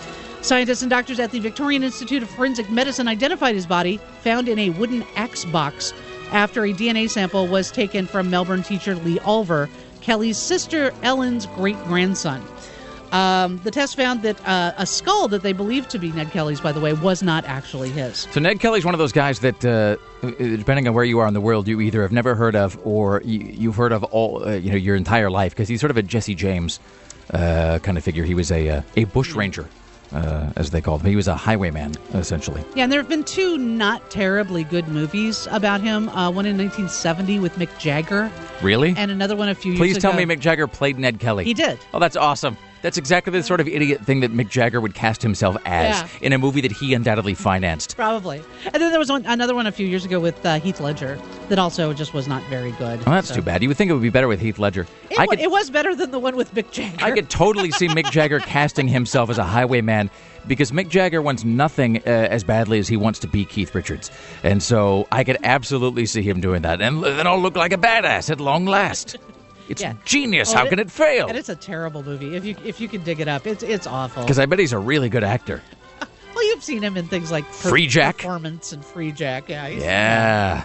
Scientists and doctors at the Victorian Institute of Forensic Medicine identified his body, found in a wooden axe box, after a DNA sample was taken from Melbourne teacher Lee Olver, Kelly's sister Ellen's great-grandson. The test found that a skull that they believed to be Ned Kelly's, by the way, was not actually his. So Ned Kelly's one of those guys that, depending on where you are in the world, you either have never heard of or you've heard of all, your entire life, because he's sort of a Jesse James kind of figure. He was a bushranger, as they called him. He was a highwayman, essentially. Yeah, and there have been two not terribly good movies about him. One in 1970 with Mick Jagger. Really? And another one a few years Please ago. tell me Mick Jagger played Ned Kelly. He did. Oh, that's awesome. That's exactly the sort of idiot thing that Mick Jagger would cast himself as in a movie that he undoubtedly financed. Probably. And then there was another one a few years ago with Heath Ledger that also just was not very good. Oh, that's too bad. You would think it would be better with Heath Ledger. It was better than the one with Mick Jagger. I could totally see Mick Jagger casting himself as a highwayman, because Mick Jagger wants nothing as badly as he wants to be Keith Richards. And so I could absolutely see him doing that. And then I'll look like a badass at long last. It's genius. How can it fail? And it's a terrible movie. If you can dig it up, it's awful. Because I bet he's a really good actor. Well, you've seen him in things like Free Jack. Performance and Free Jack. Yeah.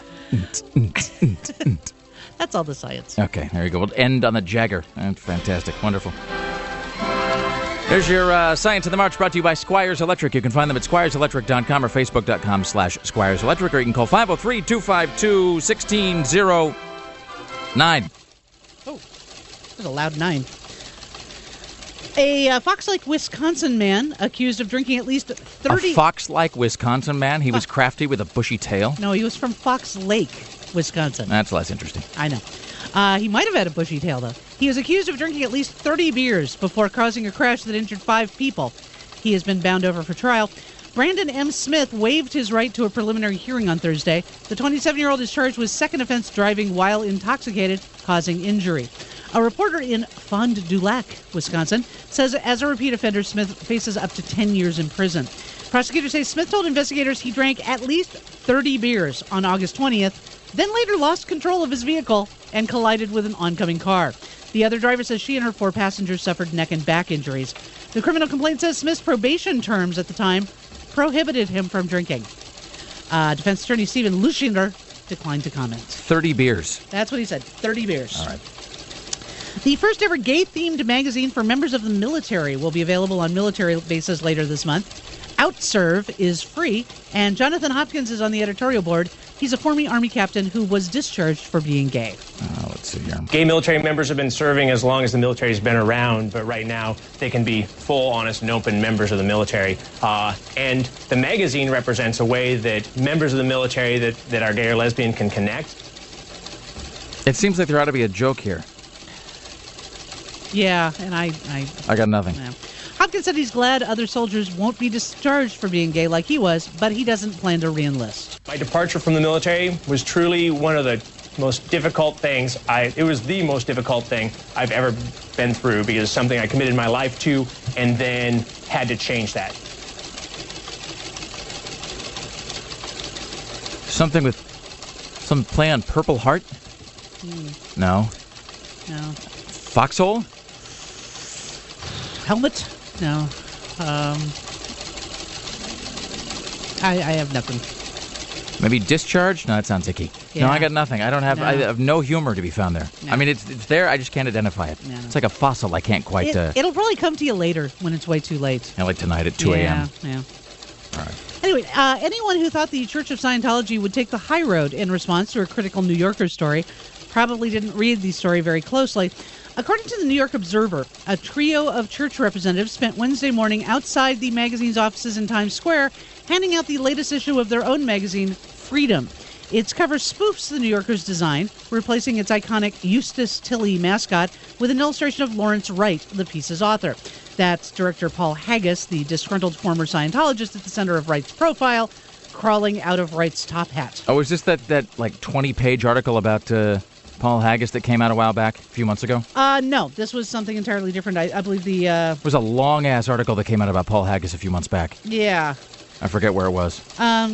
That's all the science. Okay, there you go. We'll end on the Jagger. Fantastic. Wonderful. There's your Science of the March, brought to you by Squires Electric. You can find them at squireselectric.com or facebook.com/Squires Electric, or you can call 503-252-1609. Oh, that was a loud 9. A Fox Lake, Wisconsin man accused of drinking at least 30... A Fox Lake, Wisconsin man? He was crafty with a bushy tail? No, he was from Fox Lake, Wisconsin. That's less interesting. I know. He might have had a bushy tail, though. He is accused of drinking at least 30 beers before causing a crash that injured 5 people. He has been bound over for trial. Brandon M. Smith waived his right to a preliminary hearing on Thursday. The 27-year-old is charged with second offense driving while intoxicated, causing injury. A reporter in Fond du Lac, Wisconsin, says as a repeat offender, Smith faces up to 10 years in prison. Prosecutors say Smith told investigators he drank at least 30 beers on August 20th, then later lost control of his vehicle and collided with an oncoming car. The other driver says she and her 4 passengers suffered neck and back injuries. The criminal complaint says Smith's probation terms at the time prohibited him from drinking. Defense attorney Stephen Luschinger declined to comment. 30 beers. That's what he said, 30 beers. All right. The first ever gay-themed magazine for members of the military will be available on military bases later this month. Outserve is free, and Jonathan Hopkins is on the editorial board. He's a former Army captain who was discharged for being gay. Let's see here. Gay military members have been serving as long as the military's been around, but right now they can be full, honest, and open members of the military. And the magazine represents a way that members of the military that are gay or lesbian can connect. It seems like there ought to be a joke here. Yeah, and I got nothing. Yeah. Hopkins said he's glad other soldiers won't be discharged for being gay like he was, but he doesn't plan to re-enlist. My departure from the military was truly one of the most difficult things. It was the most difficult thing I've ever been through, because it's something I committed my life to and then had to change that. Something with some play on Purple Heart? No. No. Foxhole? Helmet? No. I have nothing. Maybe Discharge? No, that sounds icky. Yeah. No, I got nothing. I have no humor to be found there. No. I mean, it's there, I just can't identify it. No. It's like a fossil I can't quite... It'll probably come to you later when it's way too late. like tonight at 2 a.m. Yeah. All right. Anyway, anyone who thought the Church of Scientology would take the high road in response to a critical New Yorker story probably didn't read the story very closely. According to the New York Observer, a trio of church representatives spent Wednesday morning outside the magazine's offices in Times Square, handing out the latest issue of their own magazine, Freedom. Its cover spoofs the New Yorker's design, replacing its iconic Eustace Tilley mascot with an illustration of Lawrence Wright, the piece's author. That's director Paul Haggis, the disgruntled former Scientologist at the center of Wright's profile, crawling out of Wright's top hat. Oh, is this that like 20-page article about Paul Haggis that came out a while back, a few months ago? No, this was something entirely different. I believe the... It was a long-ass article that came out about Paul Haggis a few months back. Yeah. I forget where it was.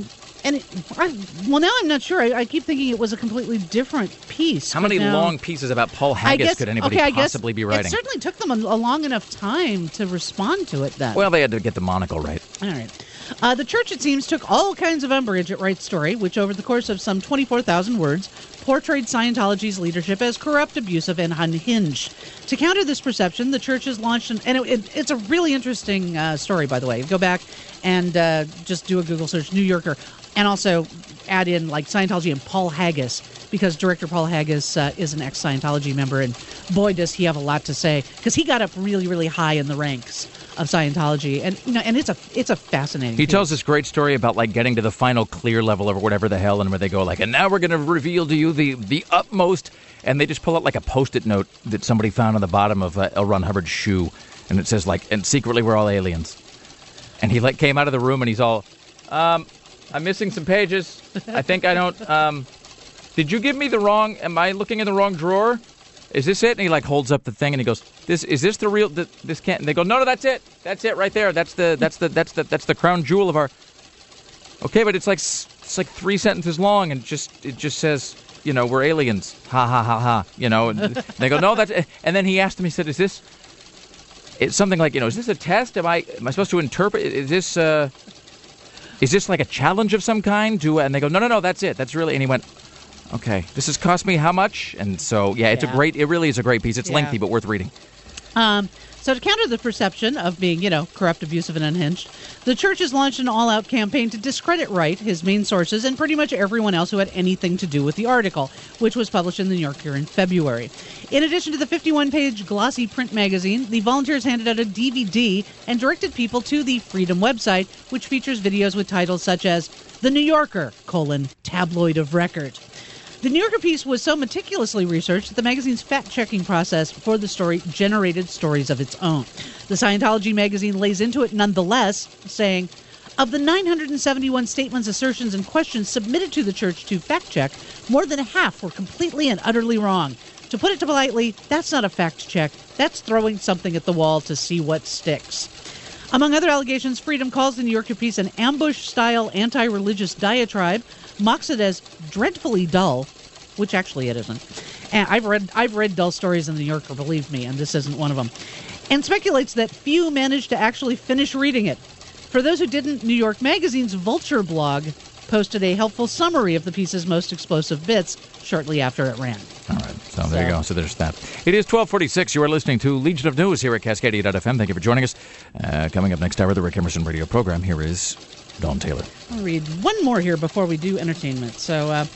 And now I'm not sure. I keep thinking it was a completely different piece. How many long pieces about Paul Haggis could anybody possibly be writing? It certainly took them a long enough time to respond to it then. Well, they had to get the monocle right. All right. The church, it seems, took all kinds of umbrage at Wright's story, which over the course of some 24,000 words portrayed Scientology's leadership as corrupt, abusive, and unhinged. To counter this perception, the church has launched it's a really interesting story, by the way. Go back and just do a Google search, New Yorker, and also add in like Scientology and Paul Haggis, because Director Paul Haggis is an ex-Scientology member, and boy, does he have a lot to say, because he got up really, really high in the ranks of Scientology, and it's a fascinating. He tells this great story about like getting to the final clear level or whatever the hell, and where they go like, and now we're going to reveal to you the utmost, and they just pull out like a Post-it note that somebody found on the bottom of L. Ron Hubbard's shoe, and it says like, and secretly we're all aliens. And he like came out of the room and he's all, I'm missing some pages. I think I don't. Did you give me the wrong? Am I looking in the wrong drawer? Is this it? And he like holds up the thing and he goes, is this the real? This can't. And they go, no, that's it. That's it right there. That's the crown jewel of our. Okay, but it's like 3 sentences long and it just says, we're aliens. Ha ha ha ha. And they go, no, that's. And then he asked him. He said, is this? It's something like, is this a test? Am I supposed to interpret? Is this like a challenge of some kind? And they go, no, that's it. That's really. And he went, okay, this has cost me how much? And so, it really is a great piece. It's lengthy, but worth reading. So to counter the perception of being, corrupt, abusive, and unhinged, the church has launched an all-out campaign to discredit Wright, his main sources, and pretty much everyone else who had anything to do with the article, which was published in the New Yorker in February. In addition to the 51-page glossy print magazine, the volunteers handed out a DVD and directed people to the Freedom website, which features videos with titles such as The New Yorker, tabloid of record. The New Yorker piece was so meticulously researched that the magazine's fact-checking process for the story generated stories of its own. The Scientology magazine lays into it nonetheless, saying, of the 971 statements, assertions, and questions submitted to the church to fact-check, more than half were completely and utterly wrong. To put it politely, that's not a fact-check. That's throwing something at the wall to see what sticks. Among other allegations, Freedom calls the New Yorker piece an ambush-style anti-religious diatribe, mocks it as dreadfully dull, which actually it isn't. And I've read dull stories in the New Yorker, believe me, and this isn't one of them. And speculates that few managed to actually finish reading it. For those who didn't, New York Magazine's Vulture blog posted a helpful summary of the piece's most explosive bits shortly after it ran. All right, so there you go. So there's that. It is 12:46. You are listening to Legion of News here at Cascadia.fm. Thank you for joining us. Coming up next hour, the Rick Emerson Radio program. Here is Dawn Taylor. I'll read one more here before we do entertainment. So,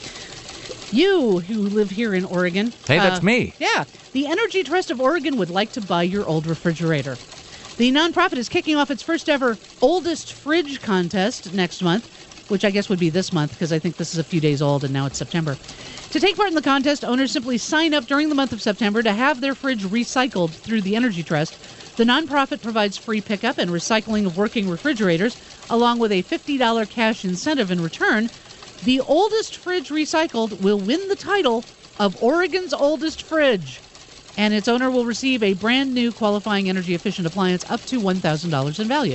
you who live here in Oregon. Hey, that's me. Yeah. The Energy Trust of Oregon would like to buy your old refrigerator. The nonprofit is kicking off its first ever oldest fridge contest next month, which I guess would be this month because I think this is a few days old and now it's September. To take part in the contest, owners simply sign up during the month of September to have their fridge recycled through the Energy Trust. The nonprofit provides free pickup and recycling of working refrigerators, along with a $50 cash incentive in return. The oldest fridge recycled will win the title of Oregon's oldest fridge, and its owner will receive a brand new qualifying energy-efficient appliance up to $1,000 in value.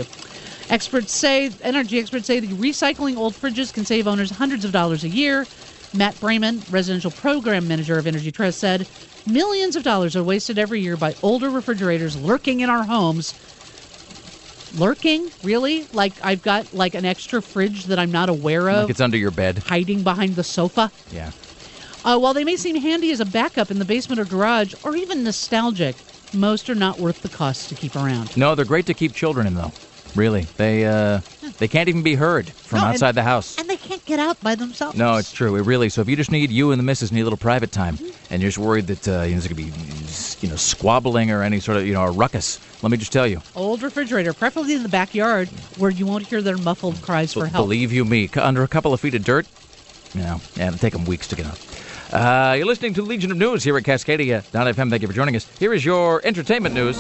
Energy experts say the recycling old fridges can save owners hundreds of dollars a year. Matt Brayman, residential program manager of Energy Trust, said, millions of dollars are wasted every year by older refrigerators lurking in our homes. Lurking? Really? Like I've got like an extra fridge that I'm not aware of? Like it's under your bed. Hiding behind the sofa? Yeah. While they may seem handy as a backup in the basement or garage, or even nostalgic, most are not worth the cost to keep around. No, they're great to keep children in, though. Really. They can't even be heard from outside the house. And they can't get out by themselves. No, it's true. So if you just you and the missus need a little private time, and you're just worried that there's going to be, squabbling or any sort of, a ruckus, let me just tell you. Old refrigerator, preferably in the backyard, where you won't hear their muffled cries for help. Believe you me, under a couple of feet of dirt, it'll take them weeks to get out. You're listening to Legion of News here at Cascadia.fm. Thank you for joining us. Here is your entertainment news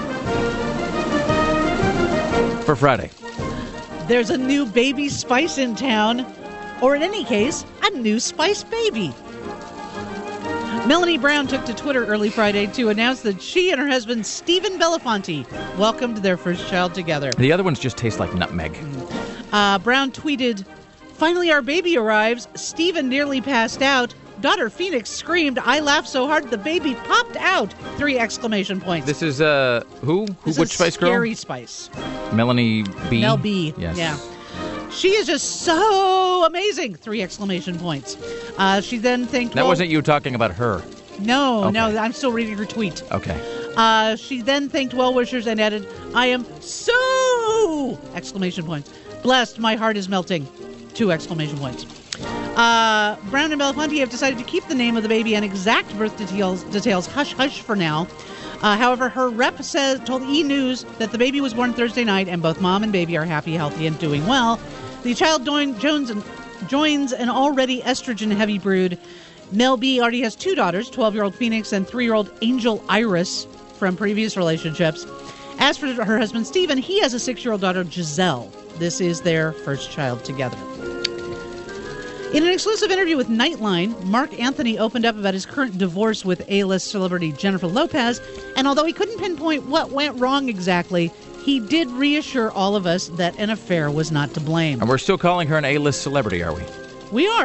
for Friday. There's a new baby Spice in town, or in any case, a new Spice baby. Melanie Brown took to Twitter early Friday to announce that she and her husband, Stephen Belafonte, welcomed their first child together. The other ones just taste like nutmeg. Brown tweeted, Finally, our baby arrives. Stephen nearly passed out. Daughter Phoenix screamed. I laughed so hard the baby popped out. 3 exclamation points. This is who? This Which is Spice Girl? Scary Spice. Melanie B. Mel B. Yes. Yeah. She is just so amazing. 3 exclamation points. She then thanked. That wasn't you talking about her. No, Okay. no. I'm still reading her tweet. Okay. She then thanked well-wishers and added, I am so! Exclamation points. Blessed, my heart is melting. 2 exclamation points. Brown and Belafonte have decided to keep the name of the baby and exact birth details hush-hush for now. However, her rep told E! News that the baby was born Thursday night and both mom and baby are happy, healthy, and doing well. The child joins an already estrogen-heavy brood. Mel B already has 2 daughters, 12-year-old Phoenix and 3-year-old Angel Iris from previous relationships. As for her husband, Stephen, he has a 6-year-old daughter, Giselle. This is their first child together. In an exclusive interview with Nightline, Mark Anthony opened up about his current divorce with A-list celebrity Jennifer Lopez, and although he couldn't pinpoint what went wrong exactly, he did reassure all of us that an affair was not to blame. And we're still calling her an A-list celebrity, are we? We are,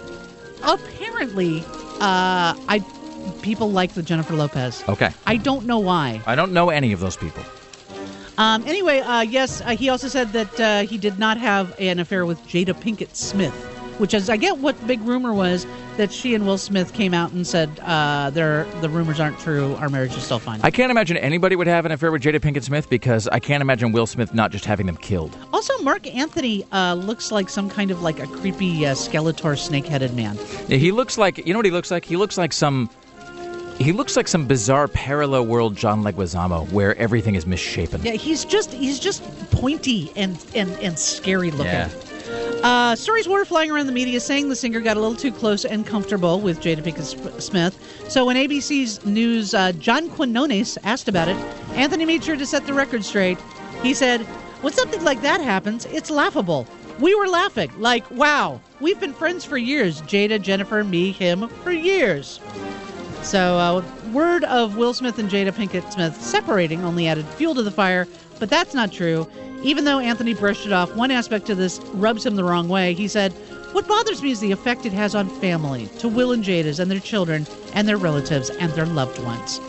apparently, people like the Jennifer Lopez. Okay. I don't know why. I don't know any of those people. Anyway, yes, he also said that he did not have an affair with Jada Pinkett Smith, which is, I get what the big rumor was, that she and Will Smith came out and said the rumors aren't true, our marriage is still fine. I can't imagine anybody would have an affair with Jada Pinkett Smith because I can't imagine Will Smith not just having them killed. Also, Mark Anthony looks like some kind of like a creepy Skeletor snake-headed man. Yeah, he looks like, you know what he looks like? He looks like some bizarre parallel world John Leguizamo where everything is misshapen. Yeah, he's just pointy and scary looking. Yeah. Stories were flying around the media saying the singer got a little too close and comfortable with Jada Pinkett Smith. So when ABC's News' John Quinones asked about it, Anthony made sure to set the record straight. He said, when something like that happens, it's laughable. We were laughing, like, wow, we've been friends for years. Jada, Jennifer, me, him, for years. So word of Will Smith and Jada Pinkett Smith separating only added fuel to the fire, but that's not true. Even though Anthony brushed it off, one aspect of this rubs him the wrong way. He said, what bothers me is the effect it has on family, to Will and Jada's and their children and their relatives and their loved ones.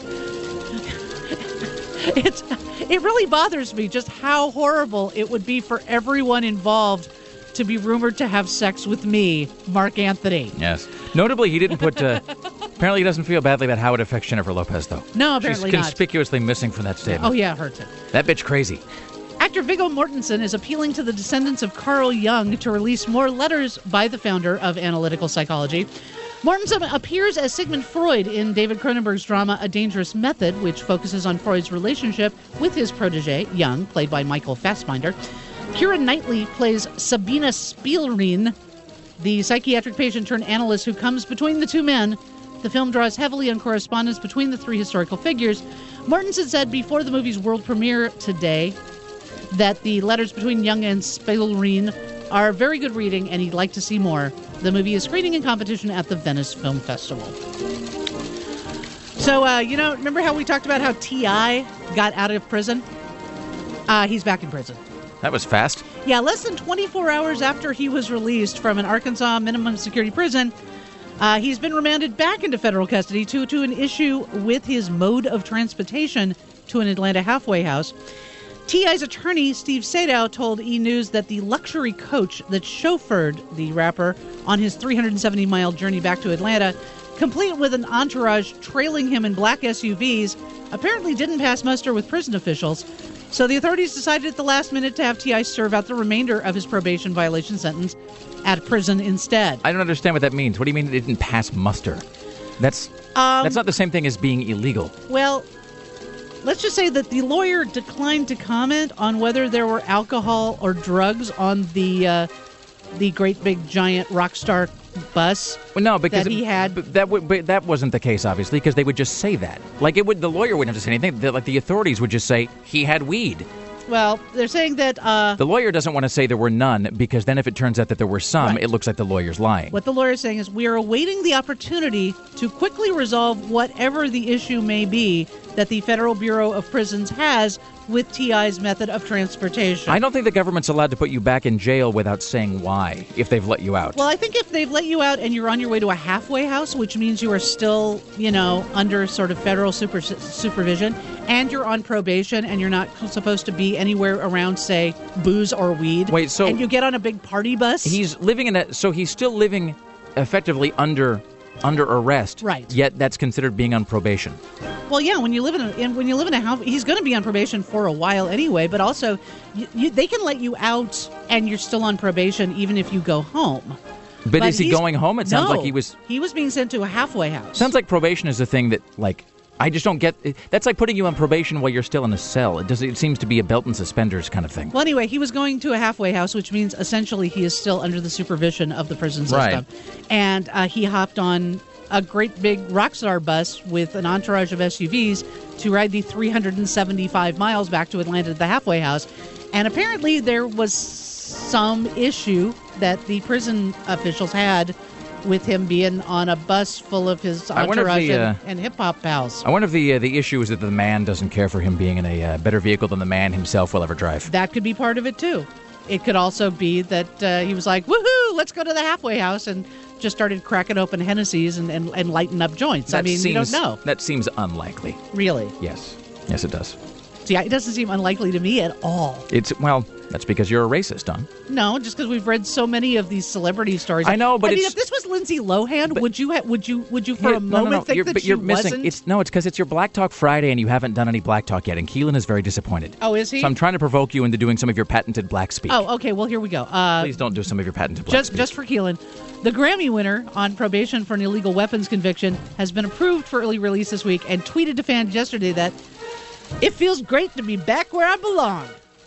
It really bothers me just how horrible it would be for everyone involved to be rumored to have sex with me, Mark Anthony. Yes. Notably, he didn't put... apparently he doesn't feel badly about how it affects Jennifer Lopez, though. No, apparently She's not. conspicuously missing from that statement. Oh, yeah, it hurts it. That bitch crazy. Actor Viggo Mortensen is appealing to the descendants of Carl Jung to release more letters by the founder of analytical psychology. Mortensen appears as Sigmund Freud in David Cronenberg's drama A Dangerous Method, which focuses on Freud's relationship with his protege, Jung, played by Michael Fassbinder. Keira Knightley plays Sabina Spielrein, the psychiatric patient turned analyst who comes between the two men. The film draws heavily on correspondence between the 3 historical figures. Mortensen said before the movie's world premiere today that the letters between Jung and Spielrein are very good reading and he'd like to see more. The movie is screening in competition at the Venice Film Festival. So, remember how we talked about how T.I. got out of prison? He's back in prison. That was fast. Yeah, less than 24 hours after he was released from an Arkansas minimum security prison, he's been remanded back into federal custody to an issue with his mode of transportation to an Atlanta halfway house. T.I.'s attorney, Steve Sadow, told E! News that the luxury coach that chauffeured the rapper on his 370-mile journey back to Atlanta, complete with an entourage trailing him in black SUVs, apparently didn't pass muster with prison officials. So the authorities decided at the last minute to have T.I. serve out the remainder of his probation violation sentence at prison instead. I don't understand what that means. What do you mean it didn't pass muster? That's not the same thing as being illegal. Well, let's just say that the lawyer declined to comment on whether there were alcohol or drugs on the great big giant rock star bus. Well, no, because that he had. But that wasn't the case, obviously, because they would just say that. Like the lawyer wouldn't have to say anything. The authorities would just say he had weed. Well, they're saying that The lawyer doesn't want to say there were none, because then if it turns out that there were some, Right. it looks like the lawyer's lying. what the lawyer is saying is we are awaiting the opportunity to quickly resolve whatever the issue may be that the Federal Bureau of Prisons has with TI's method of transportation. I don't think the government's allowed to put you back in jail without saying why, if they've let you out. Well, I think if they've let you out and you're on your way to a halfway house, which means you are still, under sort of federal supervision, and you're on probation and you're not supposed to be anywhere around, say, booze or weed. Wait, so- and you get on a big party bus. He's living in a... So he's still living effectively under arrest. Right. Yet that's considered being on probation. Well, yeah, when you live in a house, he's going to be on probation for a while anyway. But also, they can let you out and you're still on probation even if you go home. But is he he's- going home? It sounds No, like he was... He was being sent to a halfway house. Sounds like probation is a thing that, I just don't get... That's like putting you on probation while you're still in a cell. It seems to be a belt and suspenders kind of thing. Well, anyway, he was going to a halfway house, which means essentially he is still under the supervision of the prison system. Right. And he hopped on a great big Rockstar bus with an entourage of SUVs to ride the 375 miles back to Atlanta to the halfway house. And apparently there was some issue that the prison officials had with him being on a bus full of his I wonder if entourage and hip-hop pals. I wonder if the issue is that the man doesn't care for him being in a better vehicle than the man himself will ever drive. That could be part of it, too. It could also be that he was like, woohoo, let's go to the halfway house, and just started cracking open Hennessy's and lighting up joints. You don't know. That seems unlikely. Really. Yes. Yes, it does. See, it doesn't seem unlikely to me at all. That's because you're a racist, Don. No, just because we've read so many of these celebrity stories. I know, but if this was Lindsay Lohan, would you for a moment think that you're she missing. wasn't? It's because it's your Black Talk Friday and you haven't done any Black Talk yet, and Keelan is very disappointed. Oh, is he? So I'm trying to provoke you into doing some of your patented black speak. Oh, okay. Well, here we go. Please don't do some of your patented black speak. Just for Keelan. The Grammy winner on probation for an illegal weapons conviction has been approved for early release this week and tweeted to fans yesterday that it feels great to be back where I belong.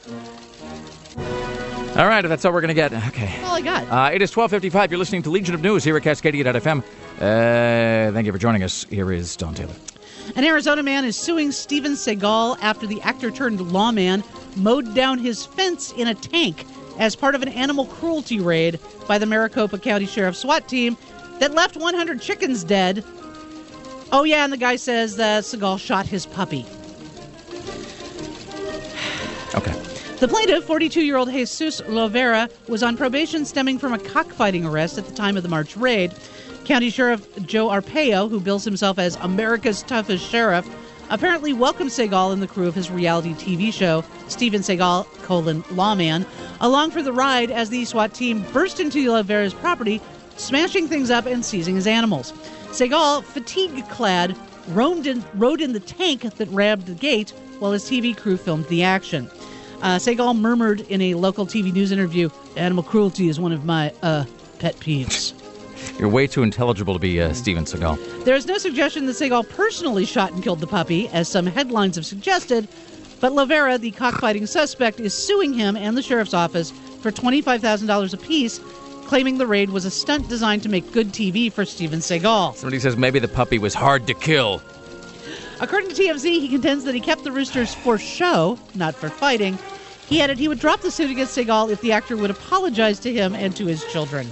All right, if that's all we're going to get. Okay. That's all I got. It is 12:55. You're listening to Legion of News here at Cascadia.fm. Thank you for joining us. Here is Don Taylor. An Arizona man is suing Steven Seagal after the actor-turned-lawman mowed down his fence in a tank as part of an animal cruelty raid by the Maricopa County Sheriff's SWAT team that left 100 chickens dead. Oh, yeah, and the guy says that Seagal shot his puppy. Okay. The plaintiff, 42-year-old Jesus Lovera, was on probation stemming from a cockfighting arrest at the time of the March raid. County Sheriff Joe Arpaio, who bills himself as America's toughest sheriff, apparently welcomed Seagal and the crew of his reality TV show, Steven Seagal, Lawman, along for the ride as the SWAT team burst into Lovera's property, smashing things up and seizing his animals. Seagal, fatigue-clad, rode in the tank that rammed the gate while his TV crew filmed the action. Seagal murmured in a local TV news interview, "Animal cruelty is one of my pet peeves." You're way too intelligible to be Steven Seagal. There is no suggestion that Seagal personally shot and killed the puppy, as some headlines have suggested, but Lovera, the cockfighting suspect, is suing him and the sheriff's office for $25,000 apiece, claiming the raid was a stunt designed to make good TV for Steven Seagal. Somebody says maybe the puppy was hard to kill. According to TMZ, he contends that he kept the roosters for show, not for fighting. He added he would drop the suit against Seagal if the actor would apologize to him and to his children.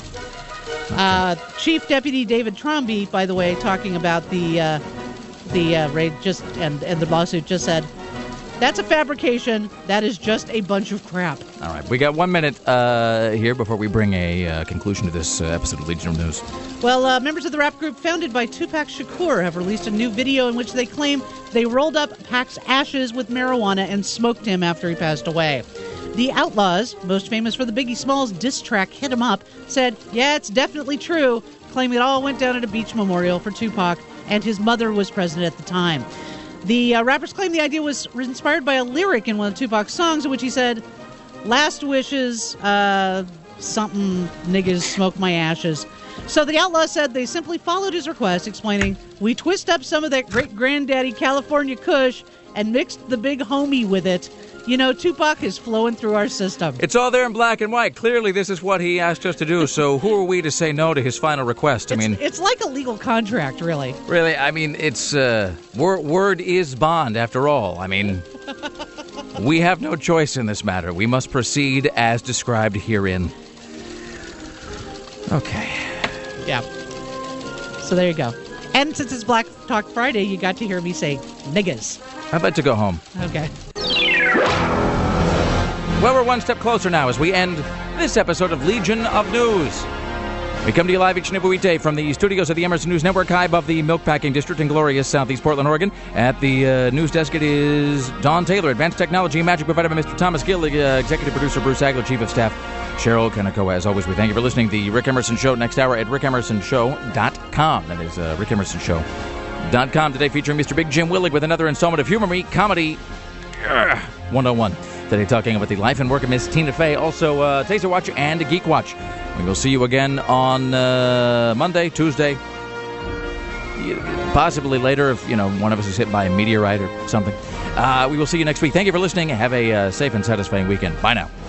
Chief Deputy David Tromby, by the way, talking about the raid and the lawsuit, just said, "That's a fabrication. That is just a bunch of crap." All right, we got 1 minute here before we bring a conclusion to this episode of Legion of News. Well, members of the rap group founded by Tupac Shakur have released a new video in which they claim they rolled up Pac's ashes with marijuana and smoked him after he passed away. The Outlaws, most famous for the Biggie Smalls diss track Hit 'Em Up, said, "Yeah, it's definitely true," claiming it all went down at a beach memorial for Tupac, and his mother was present at the time. The rappers claim the idea was inspired by a lyric in one of Tupac's songs in which he said, "Last wishes, something, niggas smoke my ashes." So the Outlaws said they simply followed his request, explaining, "We twist up some of that great-granddaddy California Kush and mixed the big homie with it. You know, Tupac is flowing through our system." It's all there in black and white. Clearly, this is what he asked us to do, so who are we to say no to his final request? It's like a legal contract, really. Really, it's word is bond, after all. We have no choice in this matter. We must proceed as described herein. Okay. Yeah. So there you go. And since it's Black Talk Friday, you got to hear me say niggas. I'd like to go home. Okay. Well, we're one step closer now as we end this episode of Legion of News. We come to you live each and every weekday from the studios of the Emerson News Network, high above the Milkpacking District in glorious southeast Portland, Oregon. At the news desk, it is Don Taylor, Advanced Technology and Magic provided by Mr. Thomas Gill, Executive Producer Bruce Agler, Chief of Staff Cheryl Kaneko. As always, we thank you for listening. The Rick Emerson Show next hour at rickemersonshow.com. That is rickemersonshow.com. Today featuring Mr. Big Jim Willig with another installment of Humor Me Comedy 101. Today talking about the life and work of Miss Tina Fey. Also, Taser Watch and Geek Watch. We will see you again on Monday, Tuesday, possibly later if, one of us is hit by a meteorite or something. We will see you next week. Thank you for listening. Have a safe and satisfying weekend. Bye now.